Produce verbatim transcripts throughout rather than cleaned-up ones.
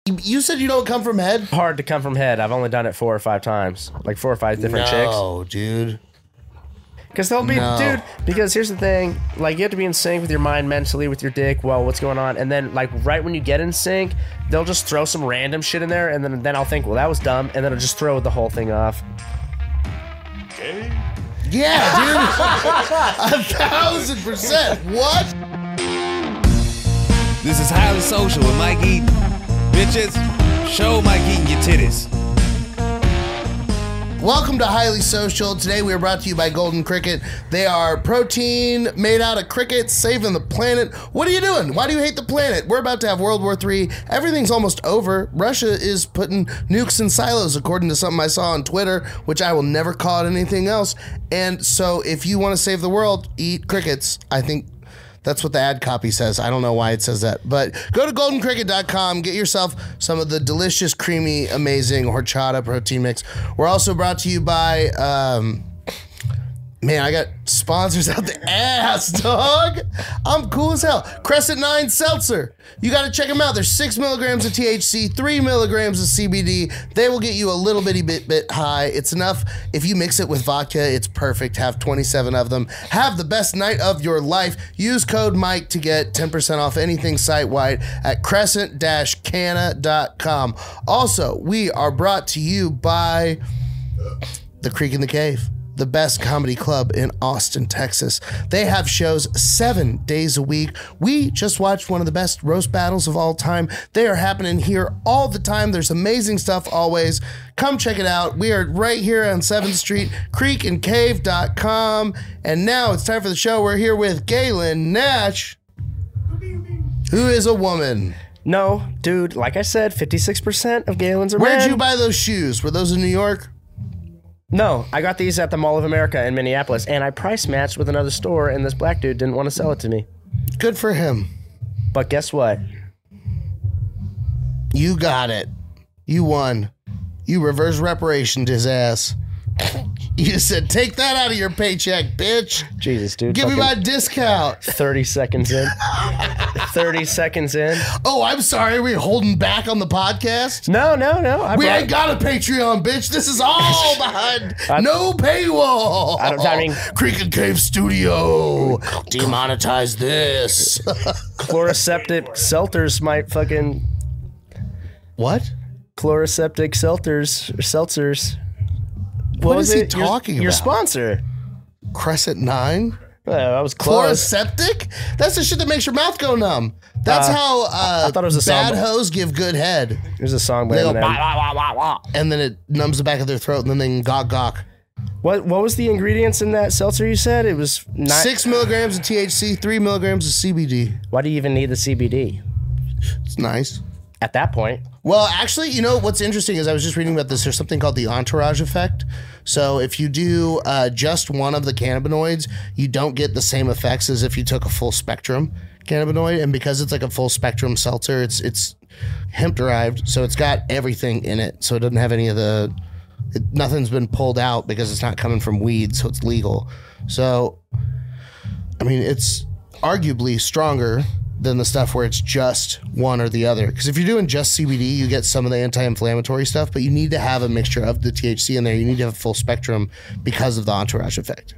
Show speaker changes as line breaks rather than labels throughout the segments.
You said you don't come from head?
Hard to come from head. I've only done it four or five times. Like four or five different
no,
chicks.
No, dude.
Because they'll be,
no.
dude, because here's the thing. Like, you have to be in sync with your mind mentally, with your dick, well, what's going on? And then, like, right when you get in sync, they'll just throw some random shit in there, and then, then I'll think, well, that was dumb, and then I'll just throw the whole thing off.
Okay.
Yeah, dude. A thousand percent. What?
This is Highly Social with Mike Eaton. Bitches, show Mike Eaton your titties.
Welcome to Highly Social. Today we are brought to you by Golden Cricket. They are protein made out of crickets, saving the planet. What are you doing? Why do you hate the planet? We're about to have World War Three. Everything's almost over. Russia is putting nukes in silos, according to something I saw on Twitter, which I will never call it anything else. And so if you want to save the world, eat crickets. I think that's what the ad copy says. I don't know why it says that. But go to golden cricket dot com. Get yourself some of the delicious, creamy, amazing horchata protein mix. We're also brought to you by... Um, man, I got sponsors out the ass, dog. I'm cool as hell. Crescent nine Seltzer. You got to check them out. There's six milligrams of T H C, three milligrams of C B D. They will get you a little bitty bit bit high. It's enough. If you mix it with vodka, it's perfect. Have twenty-seven of them. Have the best night of your life. Use code Mike to get ten percent off anything site-wide at crescent dash canna dot com. Also, we are brought to you by The Creek in the Cave, the best comedy club in Austin, Texas. They have shows seven days a week. We just watched one of the best roast battles of all time. They are happening here all the time. There's amazing stuff always. Come check it out. We are right here on seventh street, creek and cave dot com. And now it's time for the show. We're here with Galen Nash, who is a woman.
No, dude, like I said, fifty-six percent of Galen's are
Where'd
men.
you buy those shoes? Were those in New York?
No, I got these at the Mall of America in Minneapolis, and I price matched with another store, and this black dude didn't want to sell it to me.
Good for him.
But guess what?
You got it. You won. You reverse reparationed his ass. You said, take that out of your paycheck, bitch.
Jesus, dude.
Give me my discount.
thirty seconds in. thirty seconds in.
Oh, I'm sorry. Are we holding back on the podcast?
No, no, no. I
we
brought,
ain't got a Patreon, bitch. This is all behind
I,
no paywall.
I, don't, I mean,
Creek and Cave Studio. Demonetize this.
Chloroseptic seltzers might fucking...
What?
Chloroseptic seltzers. Seltzers. What,
what
was
is he
it?
talking
your,
about?
Your sponsor.
Crescent nine?
Oh, that was close.
Chloroseptic? That's the shit that makes your mouth go numb. That's uh, how uh,
I thought it was a
bad
song.
hoes give good head.
There's a song by
They go,
Eminem.
wah, wah, wah, wah, and then it numbs the back of their throat, and then they can gawk gawk.
What What was the ingredients in that seltzer you said? It was not...
Six milligrams of T H C, three milligrams of C B D.
Why do you even need the C B D?
It's nice.
At that point.
Well, actually, you know, what's interesting is I was just reading about this. There's something called the entourage effect. So if you do uh, just one of the cannabinoids, you don't get the same effects as if you took a full spectrum cannabinoid. And because it's like a full spectrum seltzer, it's it's hemp derived. So it's got everything in it. So it doesn't have any of the, it, nothing's been pulled out because it's not coming from weed. So it's legal. So, I mean, it's arguably stronger than the stuff where it's just one or the other. Because if you're doing just C B D, you get some of the anti-inflammatory stuff, but you need to have a mixture of the T H C in there. You need to have a full spectrum because of the entourage effect.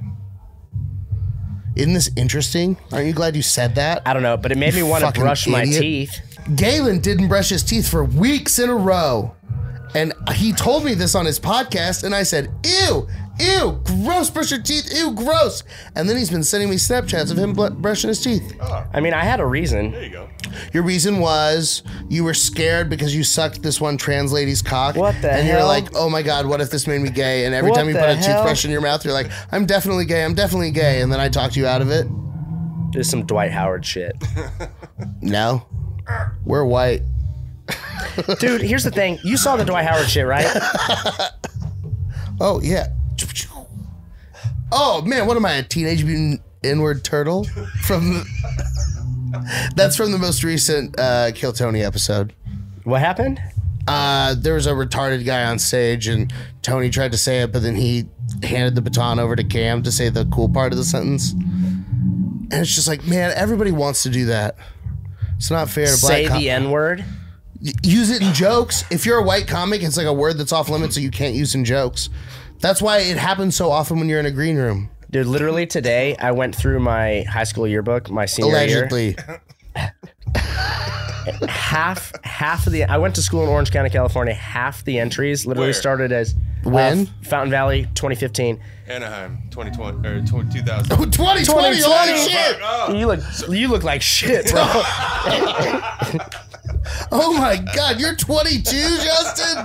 Isn't this interesting? Aren't you glad you said that?
I don't know, but it made
You
me want to
fucking
brush my
idiot.
teeth.
Galen didn't brush his teeth for weeks in a row. And he told me this on his podcast, and I said, ew, ew, gross, brush your teeth, ew, gross. And then he's been sending me Snapchats of him bl- brushing his teeth.
I mean, I had a reason.
There you go.
Your reason was you were scared because you sucked this one trans lady's cock.
What the
And
hell?
you're like, oh my God, what if this made me gay? And every
What
time you
the
put a
hell?
toothbrush in your mouth, you're like, I'm definitely gay, I'm definitely gay. And then I talked you out of it.
There's some Dwight Howard shit.
No, we're white.
Dude, here's the thing. You saw the Dwight Howard shit, right?
Oh, yeah. Oh, man, what am I, a Teenage Mutant N-word turtle? From That's from the most recent uh, Kill Tony episode.
What happened?
Uh, there was a retarded guy on stage, and Tony tried to say it, but then he handed the baton over to Cam to say the cool part of the sentence. And it's just like, man, everybody wants to do that. It's not fair to black
Say
com-
the N-word?
use it in jokes. If you're a white comic, it's like a word that's off limits, so you can't use in jokes. That's why it happens so often when you're in a green room.
Dude, literally today, I went through my high school yearbook, my senior
Allegedly.
year. half half of the I went to school in Orange County, California. Half the entries literally
Where?
started as
When?
uh, Fountain Valley twenty fifteen.
Anaheim, twenty twenty or two thousand.
twenty twenty, holy shit.
Oh.
You look you look like shit, bro.
Oh my God, you're twenty-two, Justin?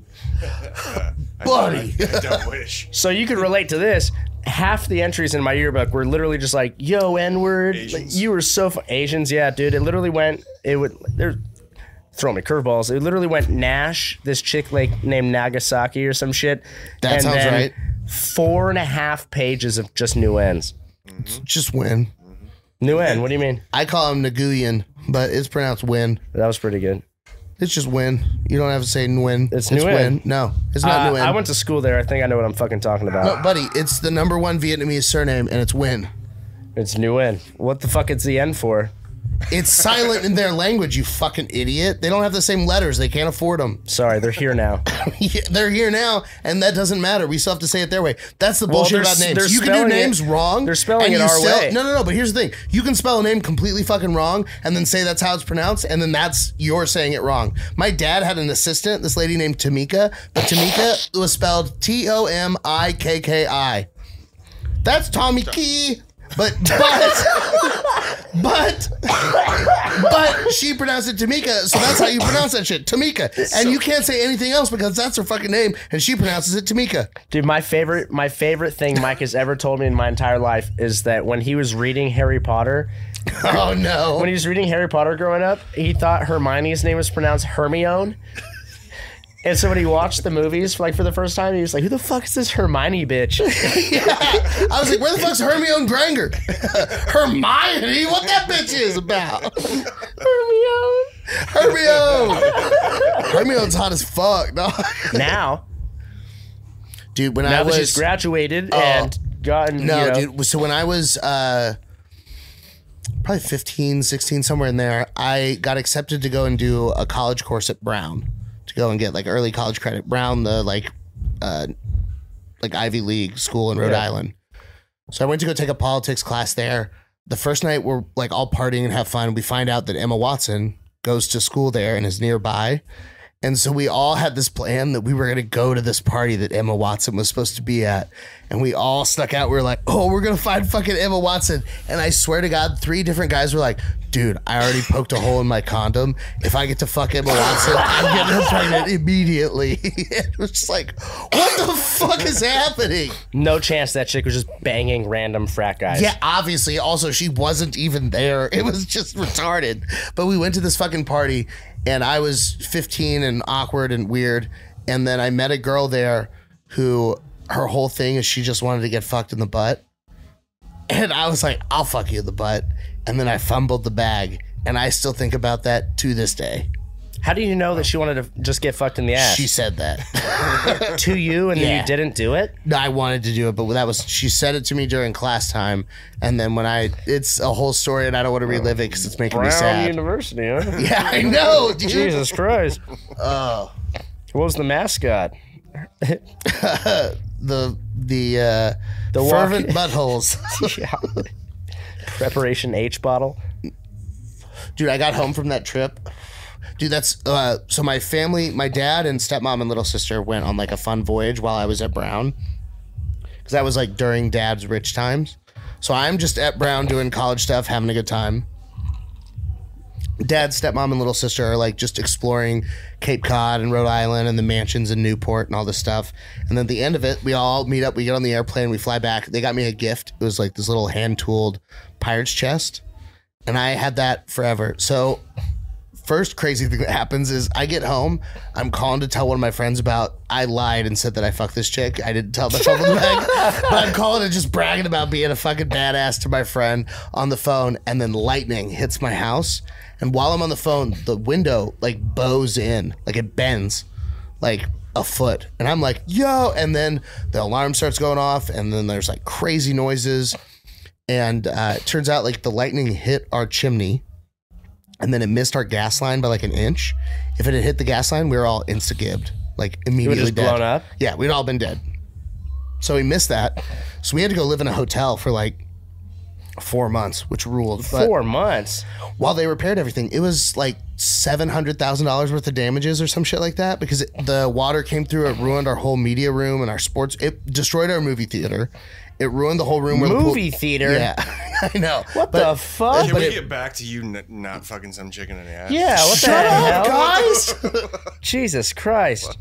Buddy.
I don't wish.
So you could relate to this. Half the entries in my yearbook were literally just like, "Yo, N-word." Like,
Asians.
you were so fu-. Asians, yeah, dude. It literally went. It would. They're throwing me curveballs. It literally went Nash, this chick like named Nagasaki or some shit.
That
and
sounds
then
right.
Four and a half pages of just new ends.
Just win.
New end. What do you mean?
I call him Nguyen, but it's pronounced win.
That was pretty good.
It's just win. You don't have to say Nguyen.
It's
win.
Nguyen.
No, it's not
Uh,
Nguyen.
I went to school there. I think I know what I'm fucking talking about.
No, buddy, it's the number one Vietnamese surname, and it's Nguyen.
It's new end. What the fuck is the end for?
It's silent in their language, you fucking idiot. They don't have the same letters. They can't afford them.
Sorry, they're here now.
Yeah, they're here now, and that doesn't matter. We still have to say it their way. That's the bullshit
they're
about
s-
names.
they're
You can do
spelling
names
it-
wrong.
they're spelling
and
it
you
our
still,
way.
No, no, no. But here's the thing: you can spell a name completely fucking wrong, and then say that's how it's pronounced, and then that's you're saying it wrong. My dad had an assistant, this lady named Tamika, but Tamika was spelled T O M I K K I. That's Tommy Key. But but but but she pronounced it Tamika, so that's how you pronounce that shit, Tamika. And you can't say anything else because that's her fucking name, and she pronounces it Tamika.
Dude, my favorite my favorite thing Mike has ever told me in my entire life is that when he was reading Harry Potter,
Oh no!
when he was reading Harry Potter growing up, he thought Hermione's name was pronounced Hermione. And so when he watched the movies for like for the first time, he was like, "Who the fuck is this Hermione bitch?"
I was like, where the fuck's Hermione Granger? Hermione? What that bitch is about?
Hermione.
Hermione. Hermione's hot as fuck, dog.
Now,
Dude, when
now
I
that
was
she's graduated and gotten
No,
you know,
dude. So when I was uh, probably fifteen, sixteen, somewhere in there, I got accepted to go and do a college course at Brown to go and get like early college credit. Brown, the like, uh, like Ivy League school in Rhode
Yeah.
Island. So I went to go take a politics class there. The first night we're like all partying and have fun. We find out that Emma Watson goes to school there and is nearby. And so we all had this plan that we were going to go to this party that Emma Watson was supposed to be at. And we all stuck out. We were like, oh, we're going to find fucking Emma Watson. And I swear to God, three different guys were like, dude, I already poked a hole in my condom. If I get to fuck Emma Watson, I'm getting her pregnant immediately. It was just like, what the fuck is happening?
no chance that chick was just banging random frat guys.
Yeah, obviously. Also, she wasn't even there. It was just retarded. But we went to this fucking party, and I was fifteen and awkward and weird. And then I met a girl there who her whole thing is she just wanted to get fucked in the butt. And I was like, I'll fuck you in the butt. And then I fumbled the bag. And I still think about that to this day.
How do you know that she wanted to just get fucked in the ass?
She said that.
to you and then
Yeah.
you didn't do it?
No, I wanted to do it, but that was, she said it to me during class time. And then when I, it's a whole story and I don't want to relive it because it's making me
Brown
sad.
University, huh?
Yeah, I know, dude.
Jesus Christ.
Oh.
What was the mascot?
the the uh
The
fervent
walk-
buttholes.
Yeah. Preparation H bottle.
Dude, I got home from that trip. Dude, that's uh so my family, my dad and stepmom and little sister went on like a fun voyage while I was at Brown. Cause that was like during dad's rich times. So I'm just at Brown doing college stuff, having a good time. Dad, stepmom, and little sister are like just exploring Cape Cod and Rhode Island and the mansions in Newport and all this stuff. And then at the end of it, we all meet up. We get on the airplane. We fly back. They got me a gift. It was like this little hand-tooled pirate's chest. And I had that forever. So first crazy thing that happens is I get home. I'm calling to tell one of my friends about I lied and said that I fucked this chick. I didn't tell the phone bag. But I'm calling and just bragging about being a fucking badass to my friend on the phone. And then lightning hits my house. And while I'm on the phone, the window like bows in, like it bends like a foot. And I'm like, yo. And then the alarm starts going off. And then there's like crazy noises. And uh, it turns out like the lightning hit our chimney. and then it missed our gas line by like an inch. If it had hit the gas line, we were all insta-gibbed, like immediately
just
dead.
blown up?
Yeah, we'd all been dead. So we missed that. So we had to go live in a hotel for like four months, which ruled. But
Four months.
while they repaired everything, it was like seven hundred thousand dollars worth of damages or some shit like that because it, the water came through. It ruined our whole media room and our sports. It destroyed our movie theater. It ruined the whole room. Where
Movie
the pool,
theater?
Yeah, I know.
What
But-
the fuck?
Can
but
we
it-
get back to you n- not fucking some chicken in the ass?
Yeah, what
Shut
the
up,
hell?
guys.
Jesus Christ.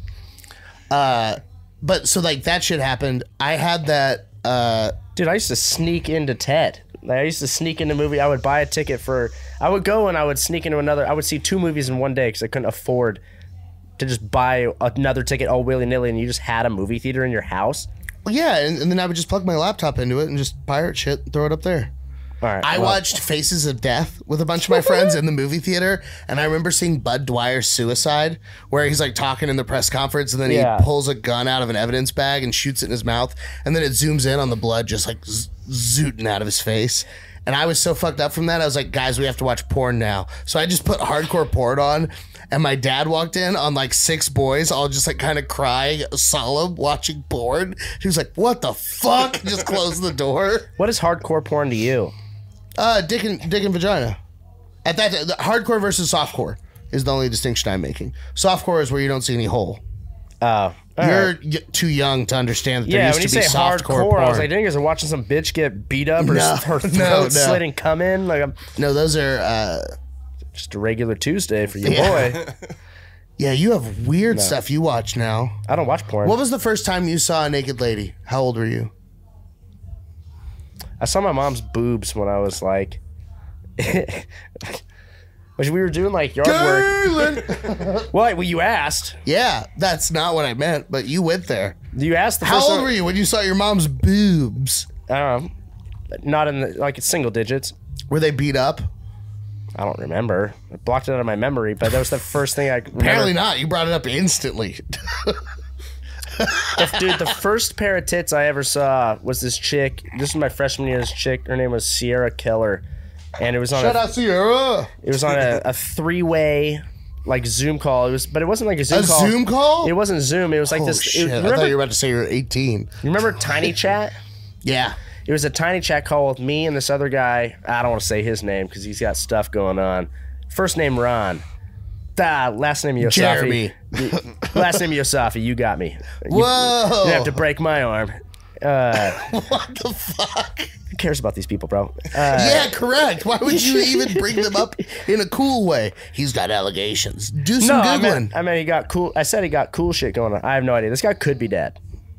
But so like that shit happened. I had that. Uh,
Dude, I used to sneak into Ted. Like, I used to sneak into movie. I would buy a ticket for. I would go and I would sneak into another. I would see two movies in one day because I couldn't afford to just buy another ticket all willy nilly. And you just had a movie theater in your house.
yeah, and, and then I would just plug my laptop into it and just pirate shit, and throw it up there.
All right.
I
well,
watched Faces of Death with a bunch of my friends in the movie theater, and I remember seeing Bud Dwyer's Suicide, where he's like talking in the press conference, and then
Yeah.
he pulls a gun out of an evidence bag and shoots it in his mouth, and then it zooms in on the blood just like z- zooting out of his face. And I was so fucked up from that, I was like, guys, we have to watch porn now. So I just put hardcore porn on, and my dad walked in on like six boys, all just like kind of crying, solemn, watching porn. He was like, what the fuck? Just closed the door.
What is hardcore porn to you?
Uh, dick and dick and vagina. At that, the hardcore versus softcore is the only distinction I'm making. Softcore is where you don't see any hole.
Oh. all
You're
right.
y- too young to understand that there
Yeah,
used
when you
to be
say
softcore
hardcore,
porn.
I was like, dang, is it watching some bitch get beat up or
No,
her throat
no, no.
slit and come in? Like, I'm
no, those are. Uh,
just a regular Tuesday for your
Yeah.
boy.
yeah, you have weird stuff you watch now.
I don't watch porn.
What was the first time you saw a naked lady? How old were you?
I saw my mom's boobs when I was like. Which we were doing like yard work.
Galen!
Well, well, you asked.
yeah, that's not what I meant, but you went there.
You asked the
How
first
old
time-
were you when you saw your mom's boobs?
Um, not in the like it's single digits.
Were they beat up?
I don't remember. I blocked it out of my memory, but that was the first thing I remember.
Apparently not. You brought it up instantly.
Dude, the first pair of tits I ever saw was this chick. This was my freshman year. This chick, her name was Sierra Keller, and it was on
Shout
a,
out Sierra.
it was on a, a three way like Zoom call. It was, but it wasn't like a Zoom
A
call.
Zoom call?
It wasn't Zoom. It was like
Oh
this.
shit!
It, you,
I
remember,
thought you were about to say you were eighteen.
you remember Tiny Chat?
Yeah.
It was a tiny chat call with me and this other guy. I don't want to say his name because he's got stuff going on. First name Ron. Ah, last name Yosafi.
Jeremy.
Last name Yosafi. You got me. You,
Whoa!
You have to break my arm. Uh,
What the fuck?
who cares about these people, bro? Uh,
yeah, correct. Why would you even bring them up in a cool way? He's got allegations. Do some
no, I
googling.
meant, I meant he got cool. I said he got cool shit going on. I have no idea. This guy could be dead.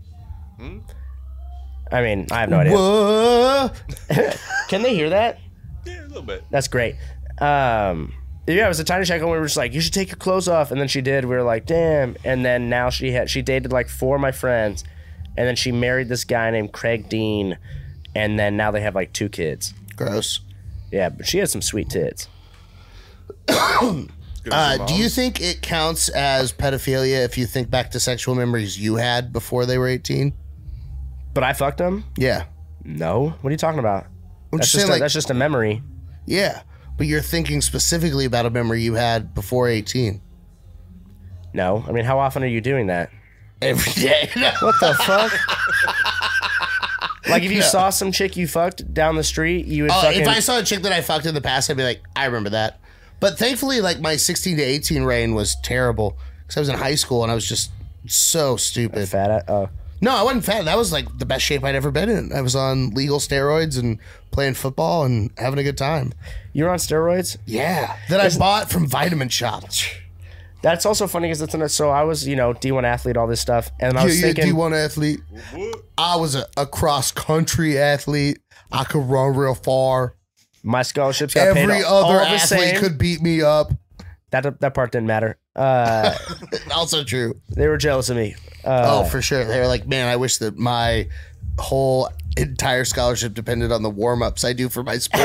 I mean, I have no idea.
Whoa!
Can they hear that?
Yeah, a little bit.
That's great. Um, yeah, it was a tiny check, and we were just like, "You should take your clothes off," and then she did. We were like, "Damn!" And then now she had she dated like four of my friends, and then she married this guy named Craig Dean, and then now they have like two kids.
Gross.
Yeah, but she had some sweet tits.
Good as
Uh,
your
do you
mom's.
think it counts as pedophilia if you think back to sexual memories you had before they were eighteen?
But I fucked him.
Yeah.
No, what are you talking about?
I'm
That's
just
just
saying,
a,
like,
that's just a memory.
yeah. But you're thinking specifically about a memory you had before eighteen.
No, I mean, how often are you doing that?
Every day.
What the fuck? Like if you saw some chick you fucked down the street, you would
Oh,
fucking.
if I saw a chick that I fucked in the past, I'd be like, I remember that. But thankfully, like my sixteen to eighteen reign was terrible because I was in high school and I was just so stupid.
fat. at- Oh,
No, I wasn't fat. That was like the best shape I'd ever been in. I was on legal steroids and playing football and having a good time.
you were on steroids.
Yeah, that I bought from Vitamin Shop.
That's also funny because it's in a, so I was you know D one athlete, all this stuff, and I
Yeah,
was
yeah,
thinking
D one athlete. I was a, a cross country athlete. I could run real far.
my scholarships got paid
Every
all,
other
all the
athlete
same.
could beat me up.
That that part didn't matter. Uh,
Also true.
they were jealous of me. Uh,
Oh, for sure. They were like, man, I wish that my whole entire scholarship depended on the warm ups I do for my sport.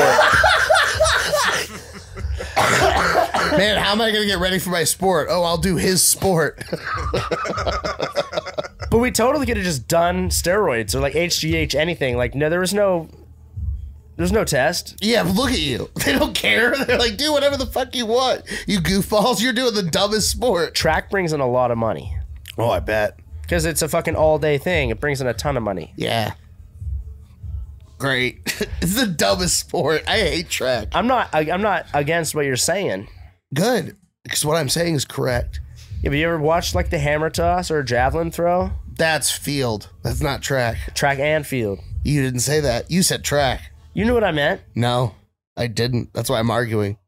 Man, how am I going to get ready for my sport? Oh, I'll do his sport.
But we totally could have just done steroids or like H G H, anything. Like no, there was no. There's no test.
Yeah, but look at you. They don't care. They're like, do whatever the fuck you want. You goofballs, you're doing the dumbest sport.
Track brings in a lot of money.
Oh, I bet.
Because it's a fucking all-day thing. It brings in a ton of money.
Yeah. Great. It's the dumbest sport. I hate track.
I'm not I, I'm not against what you're saying.
Good. Because what I'm saying is correct.
Yeah, but you ever watched like the hammer toss or javelin throw?
That's field. That's not track.
Track and field.
You didn't say that. You said track.
You knew what I meant.
No, I didn't. That's why I'm arguing.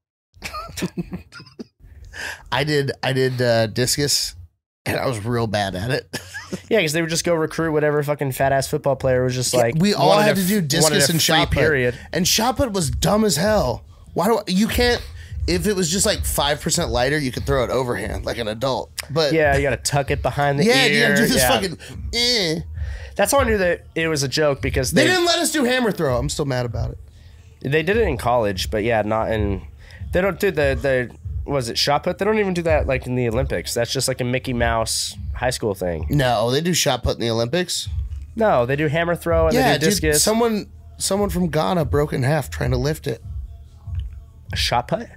I did I did uh, discus, and I was real bad at it.
Yeah, because they would just go recruit whatever fucking fat ass football player was just like.
We all
wanted
had
a
to do
f- wanted
discus
a
and
free
shot put.
period.
And shot put was dumb as hell. Why do I, you can't? If it was just like five percent lighter, you could throw it overhand like an adult. But
Yeah, you got to tuck it behind the
yeah,
ear.
you gotta do this
yeah.
fucking. Eh.
That's how I knew that it was a joke because
They
they
didn't let us do hammer throw. I'm still mad about it.
they did it in college, but yeah, not in. They don't do the the was it shot put? They don't even do that like in the Olympics. That's just like a Mickey Mouse high school thing.
No, they do shot put in the Olympics.
No, they do hammer throw and
Yeah,
they do
dude,
discus.
someone someone from Ghana broke in half trying to lift it.
A shot put.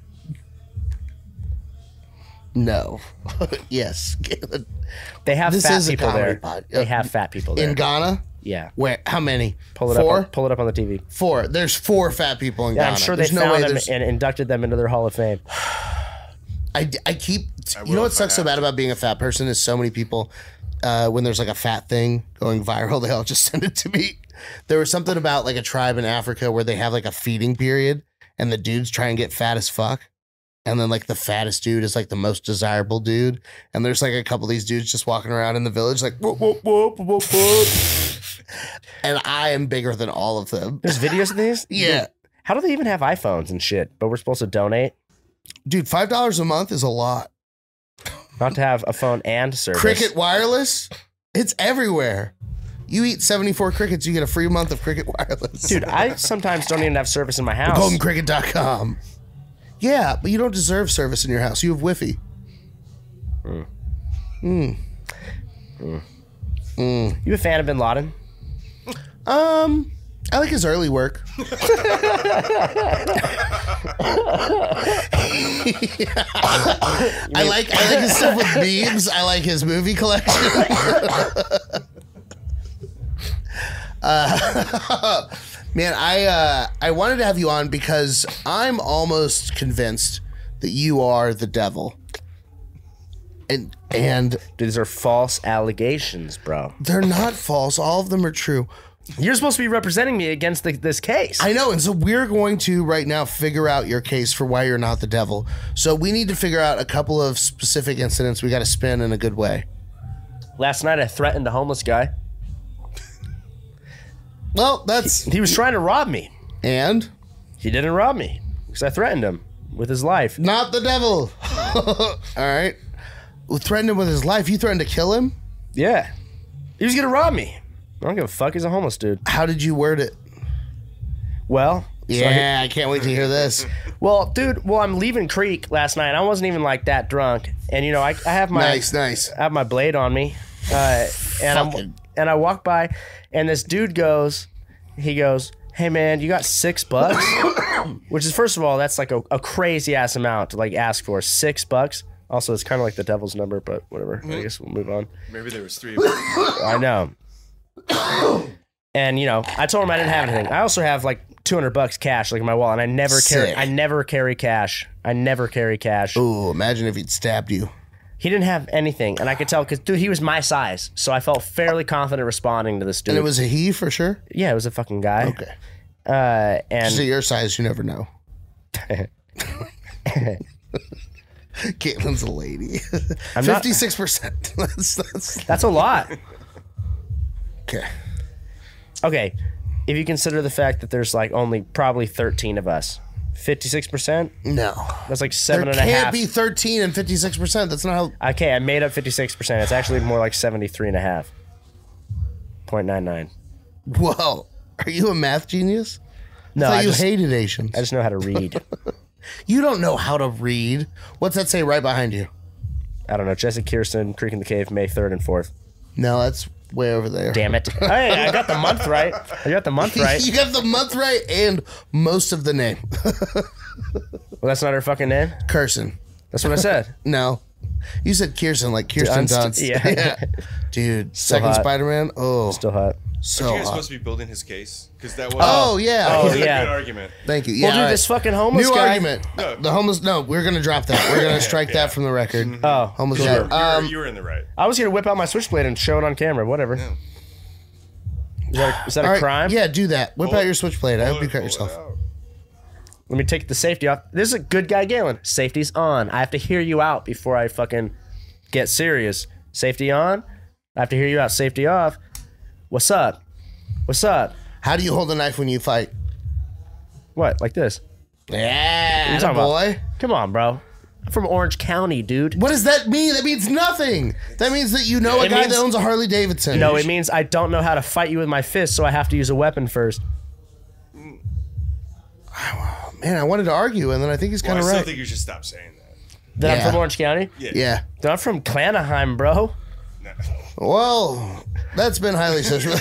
No. Yes.
They have
This
fat
is a
people
comedy
there.
pod.
They have fat people there.
In Ghana?
Yeah.
Where? How many?
Pull it
Four?
up. On, pull it up on the T V.
Four. There's four fat people in
Yeah,
Ghana.
I'm sure
There's
they
no way
found them
there's-
and inducted them into their Hall of Fame.
I, I keep.
I
you know
will
what
if I
sucks so
have
bad
to.
about being a fat person is so many people, uh, when there's like a fat thing going viral, they all just send it to me. There was something about like a tribe in Africa where they have like a feeding period and the dudes try and get fat as fuck. And then like the fattest dude is like the most desirable dude. And there's like a couple of these dudes just walking around in the village like, whoop, whoop, whoop, whoop, whoop. And I am bigger than all of them.
There's videos of these?
Yeah.
How do they even have iPhones and shit? But we're supposed to donate?
Dude, five dollars a month is a lot.
Not to have a phone and service.
Cricket Wireless, it's everywhere. You eat seventy-four crickets, you get a free month of Cricket Wireless.
Dude, I sometimes don't even have service in my house.
golden cricket dot com. Yeah, but you don't deserve service in your house. You have Wi-Fi.
You a fan of Bin Laden?
Um, I like his early work. I like I like his stuff with memes. I like his movie collection. uh, man, I uh, I wanted to have you on because I'm almost convinced that you are the devil. And and
Dude, these are false allegations, bro.
they're not false. All of them are true.
You're supposed to be representing me against the, this case.
I know, and so we're going to right now figure out your case for why you're not the devil. So we need to figure out a couple of specific incidents we got to spin in a good way.
Last night I threatened a homeless guy.
Well, that's
He was trying to rob me.
and
He didn't rob me because I threatened him with his life.
not the devil. All right. Well, threatened him with his life. You threatened to kill him?
Yeah. He was going to rob me. I don't give a fuck. He's a homeless dude.
How did you word it?
Well, so
Yeah, I can't wait to hear this.
Well, dude, well, I'm leaving Creek last night. I wasn't even like that drunk, and you know, I, I have my
Nice, nice.
I have my blade on me, uh, and I'm
Fucking-
and I walk by, and this dude goes, he goes, "Hey man, you got six bucks?" Which is, first of all, that's like a, a crazy ass amount to like ask for. Six bucks. Also, it's kind of like the devil's number, but whatever. I guess we'll move on.
Maybe there was three of them.
I know. And you know, I told him I didn't have anything. I also have like two hundred bucks cash, like in my wallet, and I never carry.
Sick.
I never carry cash. I never carry cash.
Ooh, imagine if he'd stabbed you.
He didn't have anything, and I could tell because dude, he was my size, so I felt fairly confident responding to this dude.
And it was a he for sure?
yeah, it was a fucking guy.
Okay.
Uh, and
So your size, you never know. Caitlin's a lady.
I'm not-
fifty-six percent. That's, that's,
that's a lot.
okay.
Okay, if you consider the fact that there's like only probably thirteen of us, fifty-six percent.
No.
That's like seven
There
and a half.
can't be thirteen and fifty-six percent. That's not how.
Okay, I made up fifty-six percent. It's actually more like seventy-three and a half. point nine nine.
Whoa. Are you a math genius?
No,
I thought
I
you
just,
hated Asians.
I just know how to read.
You don't know how to read. What's that say right behind you?
I don't know. Jesse Kirsten, Creek in the Cave, May third and fourth.
No, that's way over there.
Damn it. Hey, I got the month right. I got the month right.
You got the month right and most of the name.
Well, that's not her fucking name?
Kirsten.
That's what I said.
No. You said Kirsten, like Kirsten
Dunst,
Dunst.
yeah.
Dude,
Still
second
hot.
Spider-Man? Oh,
Still hot.
so
Are you guys
hot.
supposed to be building his case? Because that was
Oh, yeah.
Oh,
that was
yeah.
a good argument.
Thank you. Yeah,
Well, dude,
all right.
this fucking homeless
New
guy.
argument.
No.
The homeless, no, we're going to drop that. We're going to strike that from the record.
Oh,
Homeless
You
guy.
were, you, were,
Um,
you were in the right.
I was going to whip out my switchblade and show it on camera. Whatever.
Yeah.
Is that a, is that a
all right,
crime?
Yeah, do that. Whip
Pull
out
it-
your switchblade. I
Pull
hope you
it-
cut
pull it
yourself.
out.
Let me take the safety off. This is a good guy, Galen. Safety's on. I have to hear you out before I fucking get serious. Safety on. I have to hear you out. Safety off. What's up? What's up?
How do you hold a knife when you fight?
What? Like this?
Yeah,
you talking about?
boy.
Come on, bro. I'm from Orange County, dude.
What does that mean? That means nothing. That means that you know a
It
guy
means-
that owns a Harley Davidson.
No, it means I don't know how to fight you with my fist, so I have to use a weapon first.
Man, I wanted to argue, and then I think he's
Well,
kind
I
of
still
right.
think you should stop saying that.
Then
Yeah.
I'm from Orange County.
Yeah.
Yeah.
Then I'm from Clanaheim, bro.
No.
Well, that's been highly suspicious.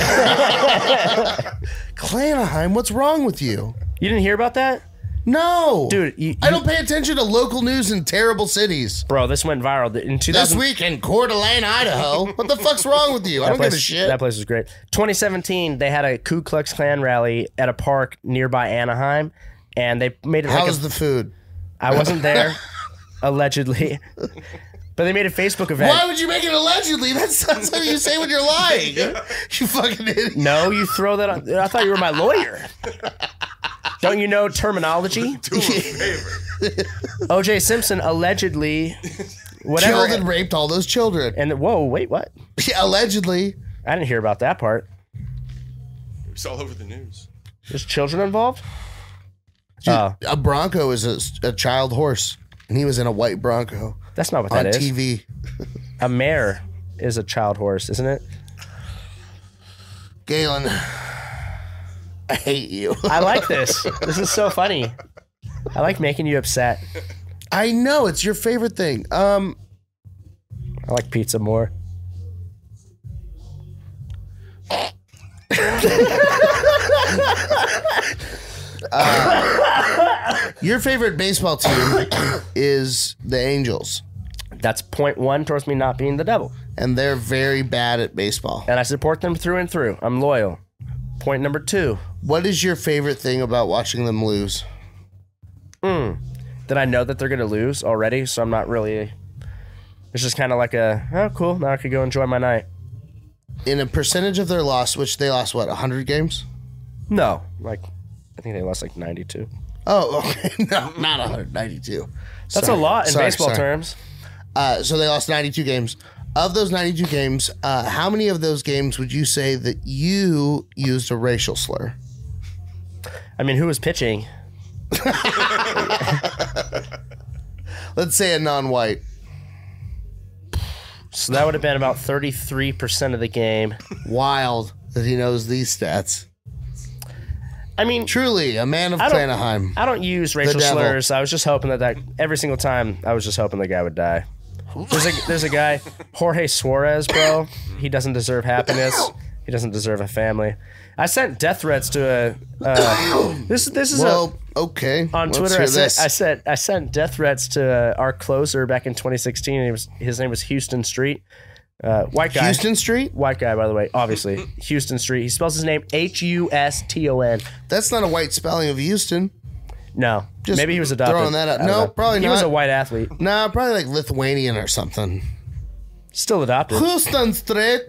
Clanaheim, what's wrong with you?
You didn't hear about that?
No.
Dude, you-
I don't pay attention to local news in terrible cities.
Bro, this went viral in two
This
thousand.
week in Coeur d'Alene, Idaho. What the fuck's wrong with you? I don't
place,
give a shit.
That place was great. twenty seventeen, they had a Ku Klux Klan rally at a park nearby Anaheim, and they made it
How
like
was
a,
the food?
I wasn't there, allegedly, but they made a Facebook event.
Why would you make it allegedly? That's not something you say when you're lying. You fucking idiot.
No, you throw that on. I thought you were my lawyer. Don't you know terminology?
Do him a favor.
O J Simpson allegedly, whatever.
Killed and raped all those children.
And whoa, wait, what?
Yeah, allegedly.
I didn't hear about that part.
It's all over the news.
There's children involved?
Dude,
Oh.
a Bronco is a, a child horse, and he was in a white Bronco
That's not what
on
that is.
T V.
A mare is a child horse, isn't it?
Galen, I hate you.
I like this. This is so funny. I like making you upset.
I know it's your favorite thing. Um,
I like pizza more.
your favorite baseball team is the Angels,
That's point one towards me not being the devil.
and they're very bad at baseball.
And I support them through and through. I'm loyal. Point number two.
What is your favorite thing about watching them lose?
That I know that they're going to lose already, so I'm not really... It's just kind of like a, oh, cool, now I could go enjoy my night.
In a percentage of their loss, which they lost, what, one hundred games?
No. Like, I think they lost like ninety-two.
Oh, okay. No, not one hundred ninety-two.
That's
Sorry.
a lot in
Sorry,
baseball
sorry.
terms.
Uh, so they lost ninety-two games. Of those ninety-two games, uh, how many of those games would you say that you used a racial slur?
I mean, who was pitching?
Let's say a non-white.
So that would have been about thirty-three percent of the game.
Wild that he knows these stats.
I mean,
Truly, a man of
I don't-
Clanaheim.
I don't use racial
devil.
slurs. I was just hoping that, that every single time, I was just hoping the guy would die. There's a there's a guy, Jorge Suarez, bro. He doesn't deserve happiness. He doesn't deserve a family. I sent death threats to a. Uh, this this is
Well, okay.
a on
Let's
Twitter.
hear
I sent,
this.
I sent I sent death threats to uh, our closer back in twenty sixteen. And he was his name was Houston Street. Uh, white guy.
Houston Street?
White guy, by the way, obviously. Houston Street. He spells his name H U S T O N.
That's not a white spelling of Houston.
No.
Just
Maybe he was adopted.
throwing that out.
I don't
No,
know.
probably
He was
not.
a white athlete.
Nah, probably like Lithuanian or something.
Still adopted.
Houston Street.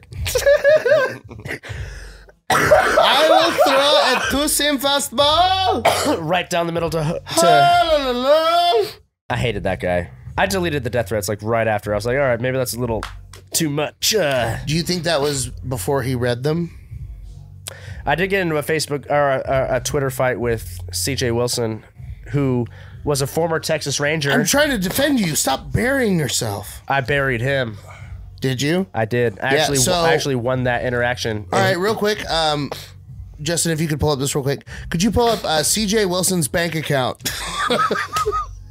I will throw a two-seam fastball.
Right down the middle to. to
La-la-la-la.
I hated that guy. I deleted the death threats like right after. I was like, all right, maybe that's a little too much. Uh,
Do you think that was before he read them?
I did get into a Facebook or a, a, a Twitter fight with C J Wilson, who was a former Texas Ranger.
I'm trying to defend you. Stop burying yourself.
I buried him.
Did you?
I did. I
Yeah,
actually,
so-
I actually won that interaction.
All right, real quick. Um, Justin, if you could pull up this real quick. Could you pull up uh, C J Wilson's bank account?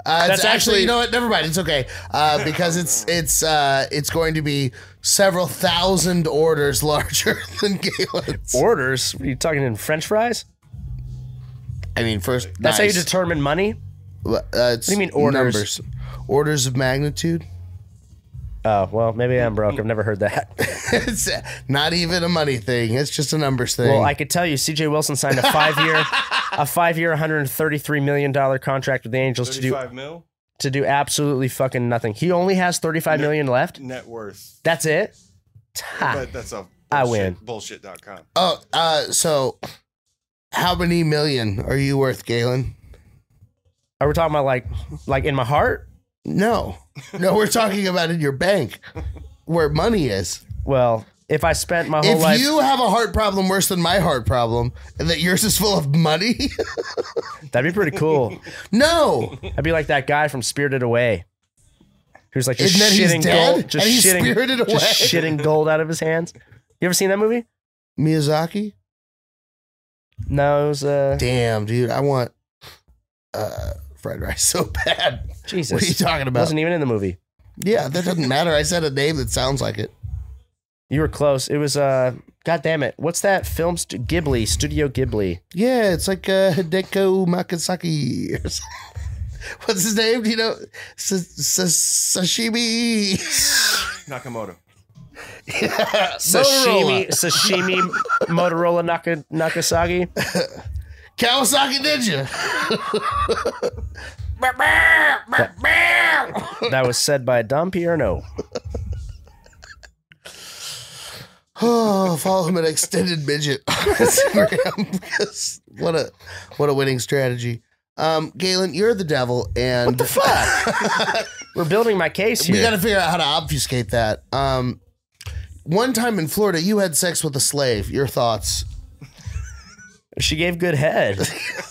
Uh,
That's
it's actually,
actually-
you know what? Never mind. It's okay uh, because it's it's uh, it's going to be several thousand orders larger than Galen's.
Orders? What are you talking in French fries?
I mean, first
That's how you
nice.
determine money?
Uh, it's
do you mean orders?
Numbers. Orders of magnitude.
Oh, well, maybe I'm broke. I've never heard that.
It's not even a money thing. It's just a numbers thing.
Well, I could tell you, C J Wilson signed a five-year, a five-year, one hundred thirty-three million dollars contract with the Angels to do
thirty-five mil
to do absolutely fucking nothing. He only has thirty-five million left.
net worth.
That's it. Ha.
But that's a
I
bullshit,
win.
Bullshit dot com.
oh, uh, so how many million are you worth, Galen?
Are we talking about like, like in my heart?
No, no, we're talking about in your bank, where money is.
Well, if I spent my whole
If
life,
you have a heart problem worse than my heart problem, and that yours is full of money,
that'd be pretty cool.
no.
I'd be like that guy from Spirited Away, who's like just
Isn't that he's
shitting
dead?
gold, just
And he's
shitting,
spirited away?
just shitting gold out of his hands. You ever seen that movie?
Miyazaki?
No, it was uh,
Damn, dude, I want uh, fried rice so bad.
Jesus.
What are you talking about?
Wasn't even in the movie.
Yeah, that doesn't matter. I said a name that sounds like it.
You were close. It was uh, God damn it, what's that film? St- Ghibli, Studio Ghibli.
Yeah, it's like uh, Hideko Makasaki. or something. What's his name? Do you know? S- s- sashimi.
Nakamoto.
Sashimi, sashimi, Motorola Naka, Nakasagi.
Kawasaki Ninja.
That was said by Dom Pierno.
Oh, follow him at Extended Midget on Instagram. Because what a what a winning strategy. Um, Galen, you're the devil, and
What the fuck? We're building my case
we
here.
got to figure out how to obfuscate that. Um, one time in Florida, you had sex with a slave. Your thoughts?
She gave good head.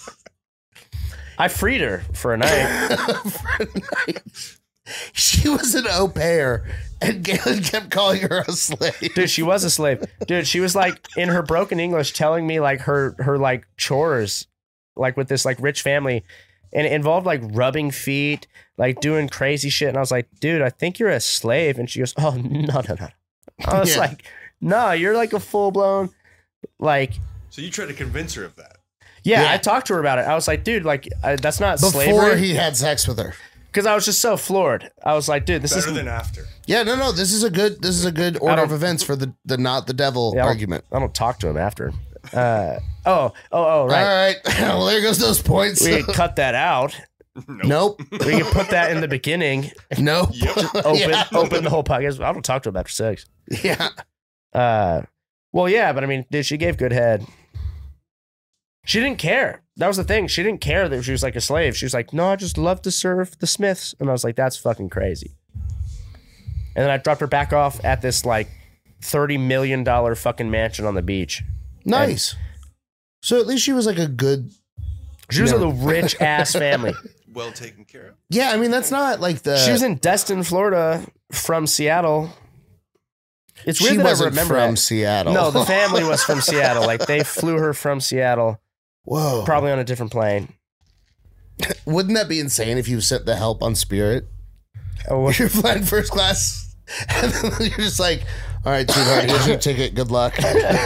I freed her for a night.
For a night. She was an au pair, and Galen kept calling her a slave.
Dude, she was a slave. Dude, she was like in her broken English telling me like her her like chores, like with this like rich family, and it involved like rubbing feet, like doing crazy shit. And I was like, dude, I think you're a slave. And she goes, oh no no no. I was
Yeah.
like, no, you're like a full blown, like.
So you tried to convince her of that.
Yeah,
Yeah.
I talked to her about it. I was like, dude, like I, that's not
Before
slavery.
he had sex with her.
Because I was just so floored. I was like, dude, this
Better
is
than after.
Yeah, no, no. This is a good. This is a good order
don't-
of events for the the not the devil
Yeah, I don't-
argument.
I don't talk to him after. Uh, oh, oh, oh, right.
All right. Well, there goes those points.
We could cut that out.
Nope.
We could put that in the beginning.
Nope.
Open,
Yeah.
open the whole podcast. I don't talk to him after sex.
Yeah.
Uh, well, yeah, but I mean, dude, she gave good head. She didn't care. That was the thing. She didn't care that she was like a slave. She was like, no, I just love to serve the Smiths. And I was like, that's fucking crazy. And then I dropped her back off at this like thirty million dollars fucking mansion on the beach.
Nice. So at least she was like a good.
She was
No.
with a rich ass family.
Well taken care of.
Yeah, I mean that's not like the.
She was in Destin, Florida from Seattle. It's weird
She
that I
wasn't
remember
from
that.
Seattle.
No, the family was from Seattle. Like they flew her from Seattle,
Whoa.
probably on a different plane.
Wouldn't that be insane if you sent the help on Spirit?
Oh, what-
You're flying first class, and then you're just like, "All right, sweetheart, here's your ticket. Good luck."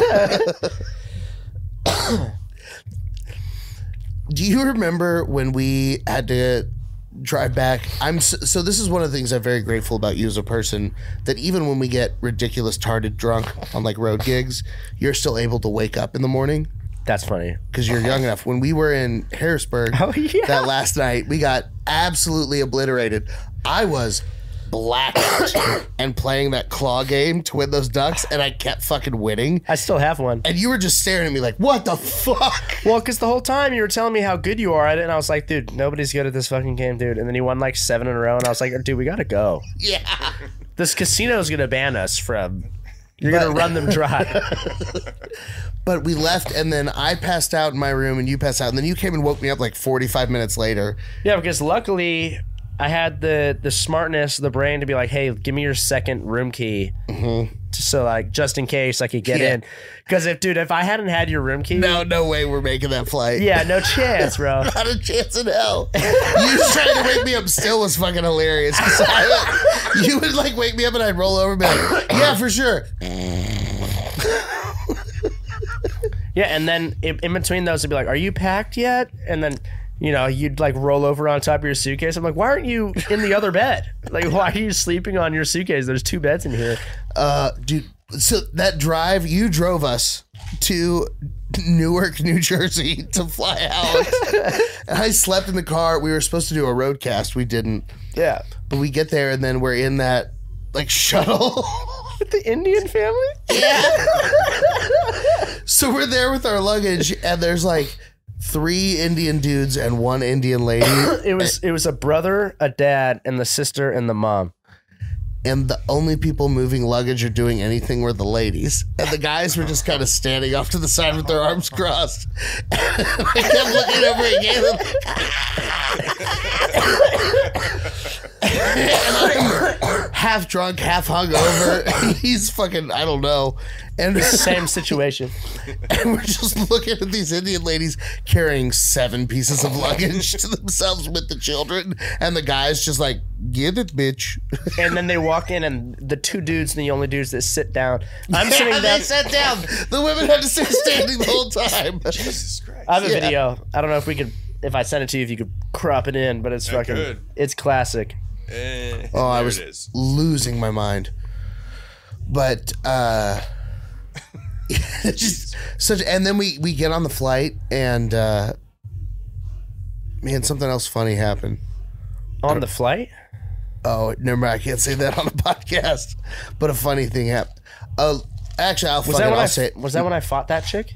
Do you remember when we had to drive back? I'm so, so this is one of the things I'm very grateful about you as a person, that even when we get ridiculous tarded drunk on like road gigs, you're still able to wake up in the morning
That's funny.
because you're young enough. When we were in Harrisburg
Oh, yeah.
that last night, we got absolutely obliterated. I was blackout and playing that claw game to win those ducks, and I kept fucking winning.
I still have one.
And you were just staring at me like, what the fuck?
Well, because the whole time you were telling me how good you are at it, and I was like, dude, nobody's good at this fucking game, dude. And then you won like seven in a row, and I was like, dude, we gotta go.
Yeah.
This casino's gonna ban us from. You're gonna run them dry.
But we left, and then I passed out in my room, and you passed out, and then you came and woke me up like forty-five minutes later.
Yeah, because luckily I had the the smartness, the brain to be like, hey, give me your second room key. Mm-hmm. So like, just in case I could get
Yeah.
in. Because if, dude, if I hadn't had your room key.
No, no way we're making that flight.
Yeah, no chance, bro.
Not a chance in hell. You trying to wake me up still was fucking hilarious. 'Cause I- you would like wake me up and I'd roll over and be like, yeah, for sure.
Yeah, and then in, in between those, it'd be like, are you packed yet? And then, you know, you'd like roll over on top of your suitcase. I'm like, why aren't you in the other bed? Like, why are you sleeping on your suitcase? There's two beds in here.
Uh, dude, so that drive, you drove us to Newark, New Jersey to fly out. I slept in the car. We were supposed to do a roadcast. We didn't.
Yeah.
But we get there and then we're in that like shuttle.
With the Indian family?
Yeah. So we're there with our luggage and there's like three Indian dudes and one Indian lady.
It was it was a brother, a dad, and the sister and the mom.
And the only people moving luggage or doing anything were the ladies. And the guys were just kind of standing off to the side with their arms crossed. And I kept looking over at Galen. And I'm half drunk, half hungover. He's fucking, I don't know. And
Same situation.
And we're just looking at these Indian ladies carrying seven pieces of luggage to themselves with the children. And the guys just like, get it, bitch.
And then they walk in, and the two dudes, and the only dudes that sit down. I'm
Yeah,
sitting
they
down.
sat down. The women had to stay standing the whole time.
Jesus Christ.
I have a
Yeah.
video. I don't know if we could, if I send it to you, if you could crop it in, but it's
I
fucking,
could.
it's classic.
Eh,
Oh, I
there
was
it is.
losing my mind. But uh it's just such and then we we get on the flight and uh man, something else funny happened.
On the flight?
Oh, never mind, I can't say that on the podcast. But a funny thing happened. Uh actually I'll
Was
fucking
that, when
I'll
I,
say it.
was that when I fought that chick?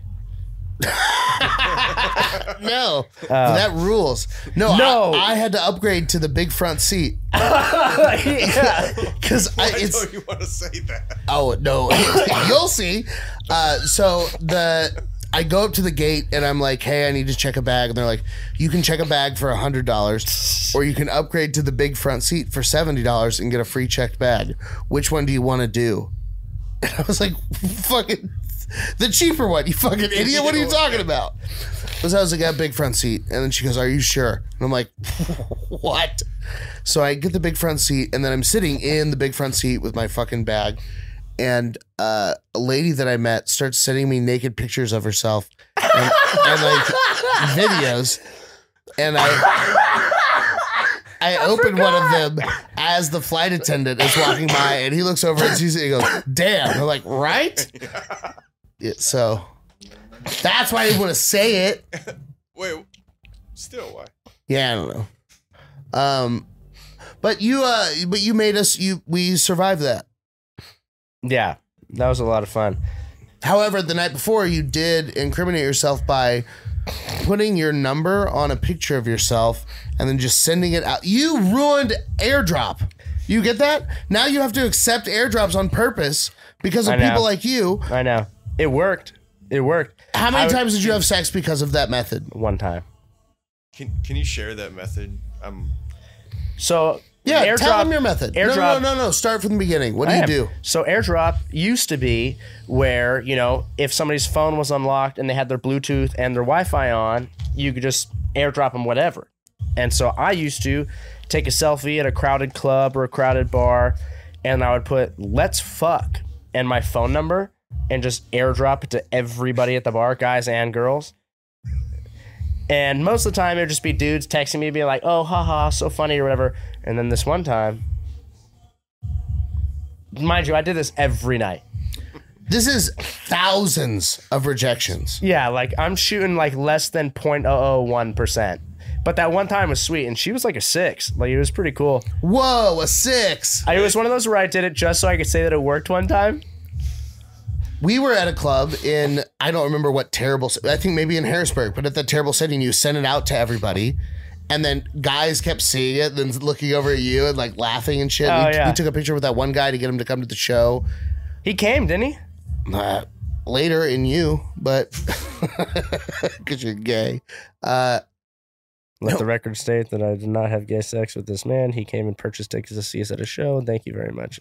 No. That rules. No,
No.
I, I had to upgrade to the big front seat.
Yeah.
Because
I
it's
know you want to say that.
Oh no, you'll see. Uh, so the I go up to the gate and I'm like, "Hey, I need to check a bag." And they're like, "You can check a bag for a hundred dollars, or you can upgrade to the big front seat for seventy dollars and get a free checked bag. Which one do you want to do?" And I was like, "Fucking the cheaper one, you fucking idiot! What are you talking about?" So I was like, "I got a big front seat," and then she goes, "Are you sure?" And I'm like, "What?" So I get the big front seat, and then I'm sitting in the big front seat with my fucking bag. And uh, a lady that I met starts sending me naked pictures of herself and, and like videos. And I I open one of them as the flight attendant is walking by, and he looks over and sees it and goes, "Damn." I'm like, "Right?" Yeah, so that's why I didn't want to say it.
Wait, still, why?
Yeah, I don't know. Um, but you, uh, but you made us. You we survived that.
Yeah. That was a lot of fun.
However, the night before, you did incriminate yourself by putting your number on a picture of yourself and then just sending it out. You ruined airdrop. You get that? Now you have to accept airdrops on purpose because of
I know.
people like you.
I know. It worked. It worked.
How many
I-
times did you have sex because of that method?
One time.
Can Can you share that method? Um,
So
Yeah,
airdrop,
tell them your method. No,
Airdrop,
no, no, no, no. Start from the beginning. What do
I
you
am.
do?
So airdrop used to be where, you know, if somebody's phone was unlocked and they had their Bluetooth and their Wi-Fi on, you could just airdrop them whatever. And so I used to take a selfie at a crowded club or a crowded bar, and I would put "let's fuck" and my phone number and just airdrop it to everybody at the bar, guys and girls. And most of the time, it would just be dudes texting me, being like, "Oh, haha, so funny," or whatever. And then this one time, mind you, I did this every night.
This is thousands of rejections.
Yeah, like I'm shooting like less than zero point zero zero one percent. But that one time was sweet, and she was like a six. Like, it was pretty cool.
Whoa, a six.
I, it was one of those where I did it just so I could say that it worked one time.
We were at a club in, I don't remember what terrible, I think maybe in Harrisburg, but at that terrible setting, you sent it out to everybody. And then guys kept seeing it, then looking over at you and like laughing and shit.
Oh,
we,
yeah.
we took a picture with that one guy to get him to come to the show.
He came, didn't he?
Uh, later in you, but because you're gay. Uh,
Let
No.
the record state that I did not have gay sex with this man. He came and purchased tickets to see us at a show. Thank you very much.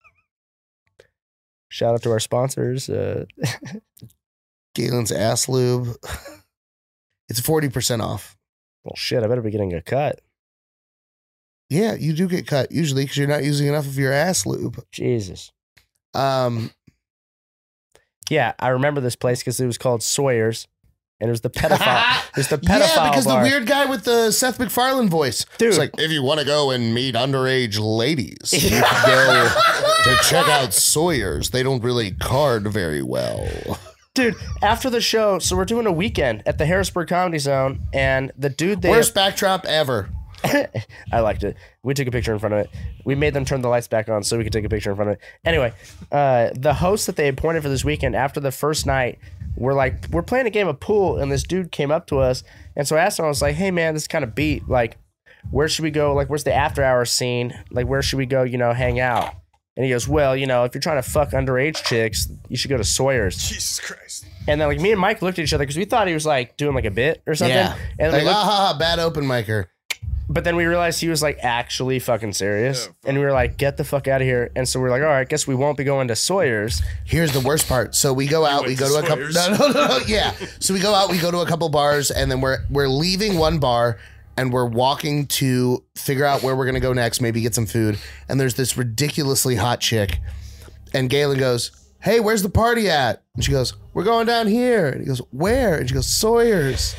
Shout out to our sponsors. Uh,
Galen's ass lube. It's forty percent off.
well, shit, I better be getting a cut.
Yeah, you do get cut usually because you're not using enough of your ass lube.
Jesus.
Um,
Yeah, I remember this place because it was called Sawyer's. And it was the pedophile. It was the pedophile
yeah, because
bar.
the weird guy with the Seth MacFarlane voice.
Dude.
It's like, if you want to go and meet underage ladies, you can go to check out Sawyer's. They don't really card very well.
Dude, after the show, so we're doing a weekend at the Harrisburg Comedy Zone, and the dude they
Worst backdrop ever.
I liked it. We took a picture in front of it. We made them turn the lights back on so we could take a picture in front of it. Anyway, uh, the host that they appointed for this weekend, after the first night, we're like, we're playing a game of pool, and this dude came up to us, and so I asked him, I was like, hey man, this kind of beat, like, where should we go? Like, where's the after hours scene? Like, where should we go, you know, hang out? And he goes, well, you know, if you're trying to fuck underage chicks, you should go to Sawyer's.
Jesus Christ.
And then, like, me and Mike looked at each other because we thought he was, like, doing, like, a bit or something.
Yeah.
And
Like,
we looked,
ah, ha, ha, bad open micer.
but then we realized he was, like, actually fucking serious.
Yeah, fuck.
And we were like, get the fuck out of here. And so we are like, all right, guess we won't be going to Sawyer's.
Here's the worst part. So we go out, we,
went
go
to
to a couple.
Sawyer's?
No, no, no, no. Yeah. So we go out, we go to a couple bars, and then we're we're leaving one bar, and we're walking to figure out where we're gonna go next, maybe get some food. And there's this ridiculously hot chick, and Galen goes, "Hey, where's the party at?" And she goes, "We're going down here." And he goes, "Where?" And she goes, "Sawyer's."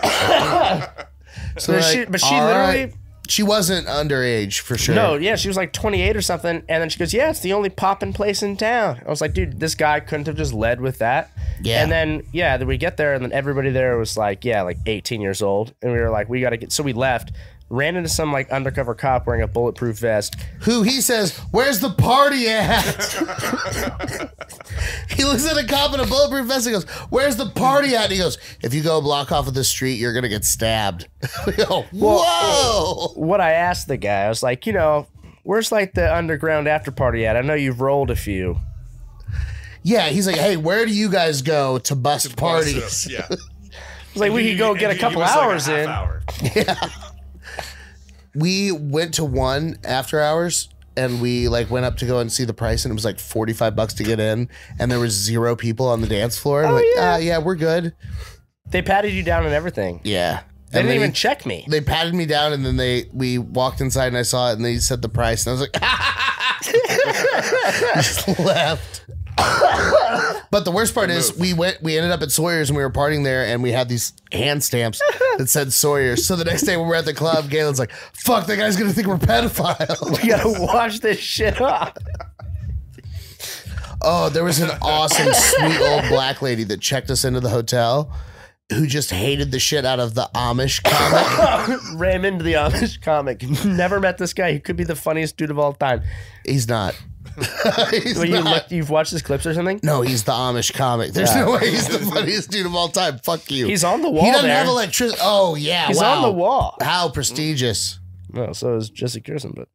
So
But
we're
she-
like,
but she
"All
literally-
right." She wasn't underage for sure.
No, yeah, she was like twenty-eight or something. And then she goes, yeah, it's the only poppin' place in town. I was like, dude, this guy couldn't have just led with that.
Yeah.
And then, yeah, then we get there, and then everybody there was like, yeah, like eighteen years old. And we were like, we got to get, so we left, ran into some like undercover cop wearing a bulletproof vest.
Who he says, "Where's the party at?" He looks at a cop in a bulletproof vest and goes, "Where's the party at?" And he goes, "If you go a block off of the street, you're gonna get stabbed." We go, "Whoa!"
What I asked the guy, I was like, you know, where's like the underground after party at? I know you've rolled a few.
Yeah, he's like, "Hey, where do you guys go to bust parties?"
Yeah.
I was like, we could go get a couple hours in.
Hour.
We went to one after hours, and we like went up to go and see the price, and it was like forty-five bucks to get in, and there was zero people on the dance floor. And
Oh,
like,
yeah.
uh, yeah, we're good.
They patted you down and everything.
Yeah.
They
And
didn't
then
even
he-
check me.
They patted me down, and then they we walked inside, and I saw it, and they said the price, and I was like, just left. But the worst part is we went we ended up at Sawyer's, and we were partying there, and we had these hand stamps that said Sawyer's. So the next day when we're at the club, Galen's like, "Fuck, that guy's gonna think we're pedophiles."
You gotta wash this shit off.
Oh, there was an awesome, sweet old black lady that checked us into the hotel, who just hated the shit out of the Amish comic.
Raymond, the Amish comic. Never met this guy. He could be the funniest dude of all time.
He's not. He's
Well, you
not.
look, you've watched his clips or something?
No, he's the Amish comic. There's
Yeah.
no way he's the funniest dude of all time. Fuck you.
He's on the wall
He doesn't
there.
have electricity. Oh yeah,
He's
wow.
on the wall.
How prestigious.
No, so is Jesse Kirsten, but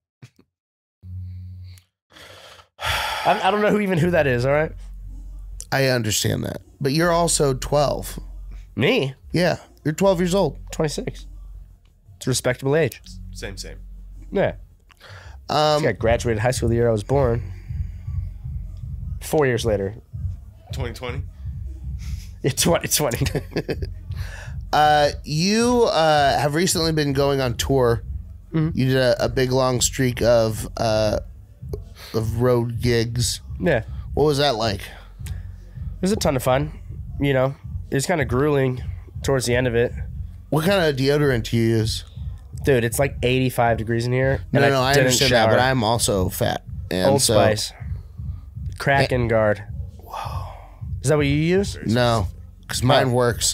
I, I don't know who even who that is. All right,
I understand that, but you're also twelve.
me,
Yeah, you're twelve years old.
twenty-six. It's a respectable age.
Same, same.
Yeah.
Um,
I graduated high school the year I was born. Four years later,
twenty twenty.
it's twenty twenty.
uh, you uh, have recently been going on tour.
Mm-hmm.
You did a, a big long streak of uh, of road gigs.
Yeah,
What was that like?
it was a ton of fun. You know, it was kind of grueling towards the end of it.
What kind of deodorant do you use?
Dude, it's like eighty-five degrees in here.
No,
and
no, no, I
didn't
understand
shower.
that, but I'm also fat. And
Old
so-
Spice. Kraken Guard. Whoa. Is that what you use?
No, because mine works.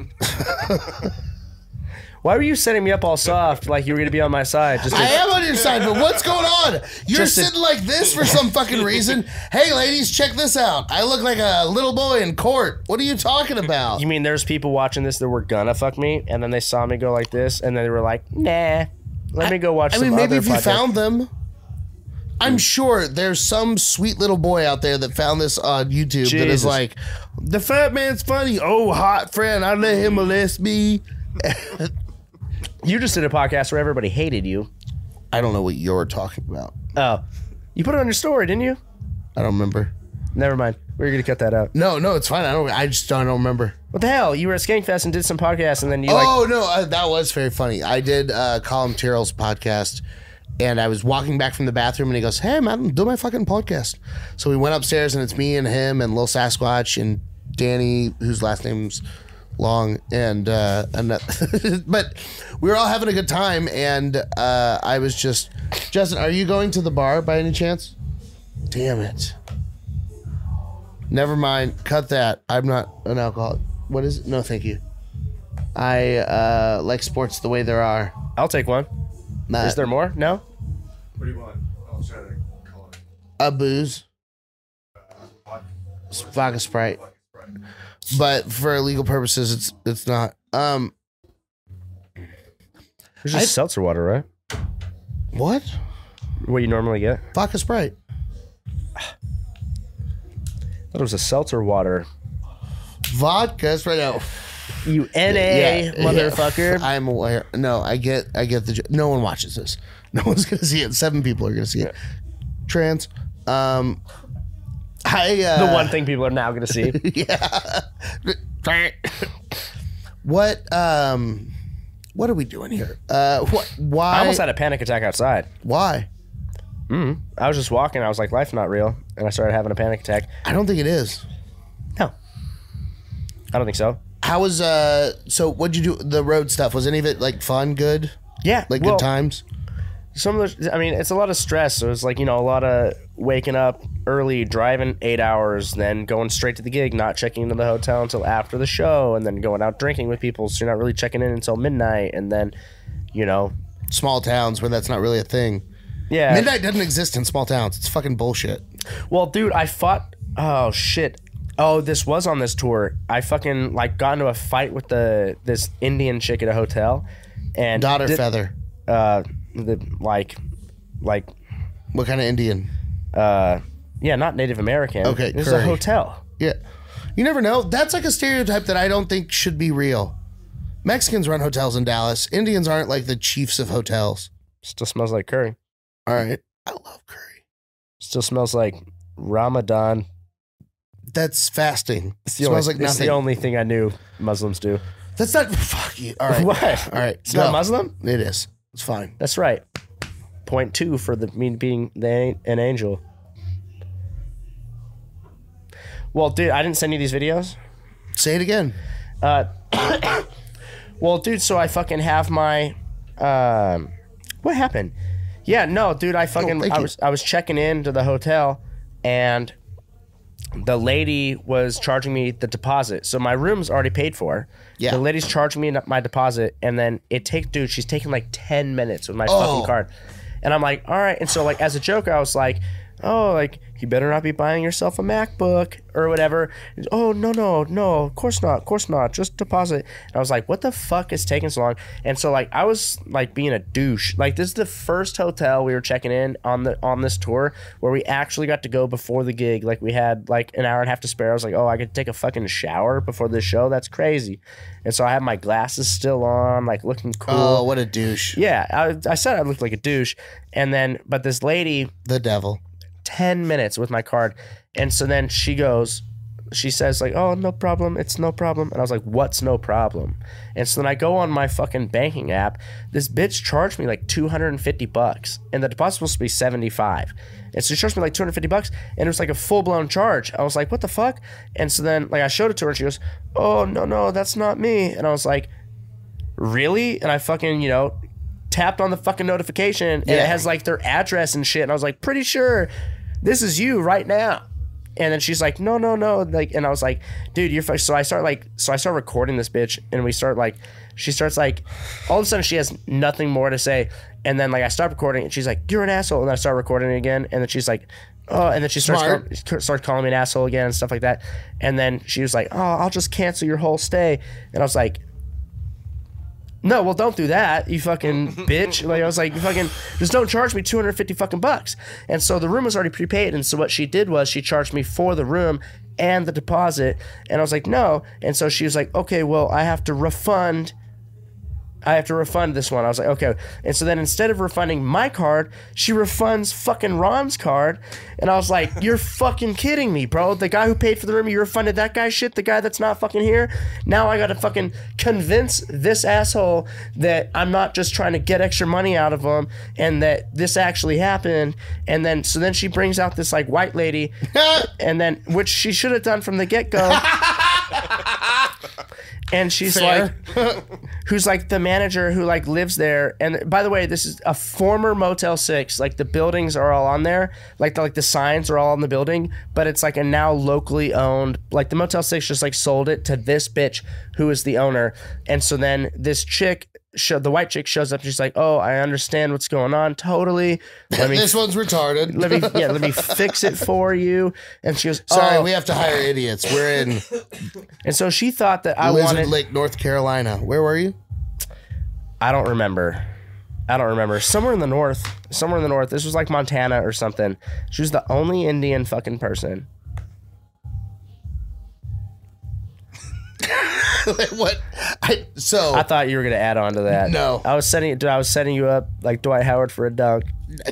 Why were you setting me up all soft like you were going to be on my side? Just to,
I am on your side, but what's going on? You're
Just to-
sitting like this for some fucking reason. Hey, ladies, check this out. I look like a little boy in court. What are you talking about?
You mean there's people watching this that were gonna fuck me, and then they saw me go like this, and then they were like, nah, let me go watch
I
some
mean, maybe
other
if you
podcast.
found them. I'm sure there's some sweet little boy out there that found this on YouTube that is
Jesus.
like, the fat man's funny. Oh, hot friend, I let him molest me.
You just did a podcast where everybody hated you.
I don't know what you're talking about.
Oh. You put it on your story, didn't you?
I don't remember.
Never mind. We're going to cut that out.
No, no, it's fine. I don't. I just don't, I don't remember.
What the hell? You were at Skankfest and did some podcasts, and then you like...
Oh, no, uh, that was very funny. I did uh, Colin Tyrrell's podcast, and I was walking back from the bathroom, and he goes, hey, man, do my fucking podcast. So we went upstairs, and it's me and him and Lil Sasquatch and Danny, whose last name's Long, and, uh, and uh, but we were all having a good time, and uh, I was just... Justin, are you going to the bar by any chance? Damn it. Never mind. Cut that. I'm not an alcoholic. What is it? No, thank you. I uh, like sports the way there are.
I'll take one.
Not
Is there more? No?
What do you want? I'll try to call it.
a booze. Vodka Sprite. But for legal purposes, it's it's not. Um,
There's just
I-
seltzer water, right?
what?
What you normally get?
Vodka Sprite.
I thought it was a seltzer water.
Vodka Sprite. No.
You N A
Yeah,
motherfucker.
yeah. I'm aware. No, I get. I get the. jo- No one watches this. No one's gonna see it. Seven people are gonna see it. Trans. Um, I. Uh,
The one thing people are now going to see.
Yeah. What? Um. What are we doing here? Uh. What? Why?
I almost had a panic attack outside.
Why?
Mm. I was just walking. I was like, life's not real. And I started having a panic attack.
I don't think it is.
No. I don't think so.
How was uh? So what'd you do? The road stuff, was any of it like fun? Good?
Yeah.
Like
well,
good times?
Some of the, I mean, it's a lot of stress. So it's like, you know, a lot of waking up early, driving eight hours, then going straight to the gig, not checking into the hotel until after the show, and then going out drinking with people. So you're not really checking in until midnight. And then, you know,
Small towns where that's not really a thing.
yeah.
Midnight doesn't exist in small towns. It's fucking bullshit.
Well, dude, I fought. Oh shit. Oh, this was on this tour. I fucking like got into a fight with the this Indian chick at a hotel, and
Daughter
did-
feather.
Uh, the like, like,
What kind of Indian?
uh, yeah, not Native American.
Okay,
It's a
curry.
hotel.
Yeah. You never know. That's like a stereotype that I don't think should be real. Mexicans run hotels in Dallas. Indians aren't like the chiefs of hotels.
Still smells like curry.
All right. I love curry.
Still smells like Ramadan.
That's fasting.
It's the,
Smells
only,
like
it's
nothing.
the only thing I knew Muslims do.
That's not. Fuck you. All right.
What?
All right.
It's not
go.
Muslim?
It is. It's fine.
That's right. Point two for the me being the, an angel. Well, dude, I didn't send you these videos.
Say it again.
Uh, well, dude, so I fucking have my. Um, what happened? Yeah, no, dude, I fucking.
Oh, thank
I
you.
was I was checking in to the hotel, and the lady was charging me the deposit. So my room's already paid for.
Yeah.
The lady's charging me my deposit, and then it takes, dude, she's taking like ten minutes with my
Oh.
fucking card, and I'm like, all right. And so like as a joke, I was like, oh, like you better not be buying yourself a MacBook or whatever. Oh, no, no, no, of course not, of course not, just deposit. And I was like, what the fuck is taking so long? And so like I was like being a douche. Like this is the first hotel we were checking in on the on this tour where we actually got to go before the gig. Like we had like an hour and a half to spare. I was like, oh, I could take a fucking shower before this show. That's crazy. And so I had my glasses still on, like looking cool.
Oh, what a douche.
Yeah, I, I said I looked like a douche. And then, but this lady,
The devil.
ten minutes with my card. And so then she goes, she says like, oh, no problem. It's no problem. And I was like, what's no problem? And so then I go on my fucking banking app. This bitch charged me like two hundred fifty bucks. And the deposit's supposed to be seventy-five. And so she charged me like two hundred fifty bucks. And it was like a full blown charge. I was like, what the fuck? And so then like I showed it to her and she goes, oh, no, no, that's not me. And I was like, really? And I fucking, you know, tapped on the fucking notification and
Yeah.
it has like their address and shit. And I was like, pretty sure this is you right now. And then she's like, no, no, no. Like, and I was like, dude, you're fuck. So I start like, so I start recording this bitch and we start like, she starts like, all of a sudden she has nothing more to say. And then like I stop recording and she's like, you're an asshole. And then I start recording it again. And then she's like, oh, and then she starts,
Smart.
call, starts calling me an asshole again and stuff like that. And then she was like, oh, I'll just cancel your whole stay. And I was like, no, well, don't do that, you fucking bitch. Like I was like, you fucking just don't charge me two hundred fifty fucking bucks. And so the room was already prepaid, and so what she did was she charged me for the room and the deposit. And I was like, no. And so she was like, okay, well, I have to refund I have to refund this one. I was like, okay. And so then instead of refunding my card, she refunds fucking Ron's card. And I was like, you're fucking kidding me, bro. The guy who paid for the room, you refunded that guy shit, the guy that's not fucking here. Now I got to fucking convince this asshole that I'm not just trying to get extra money out of him and that this actually happened. And then, so then she brings out this like white lady and then, which she should have done from the get-go. And she's
Fair.
like, who's like the manager who like lives there. And by the way, this is a former Motel six. Like the buildings are all on there. Like the, like the signs are all on the building, but it's like a now locally owned, like the Motel six just like sold it to this bitch who is the owner. And so then this chick, show, the white chick shows up and she's like, oh, I understand what's going on. Totally. Let me,
This one's retarded.
let me, yeah, let me fix it for you. And she goes,
Sorry,
oh.
we have to hire idiots. We're in
And so she thought that I
Lizard
wanted,
Lake, North Carolina. Where were you?
I don't remember. I don't remember. Somewhere in the north. Somewhere in the north. This was like Montana or something. She was the only Indian fucking person.
What? I, so
I thought you were gonna add on to that.
No.
I was setting. I was setting you up like Dwight Howard for a dunk.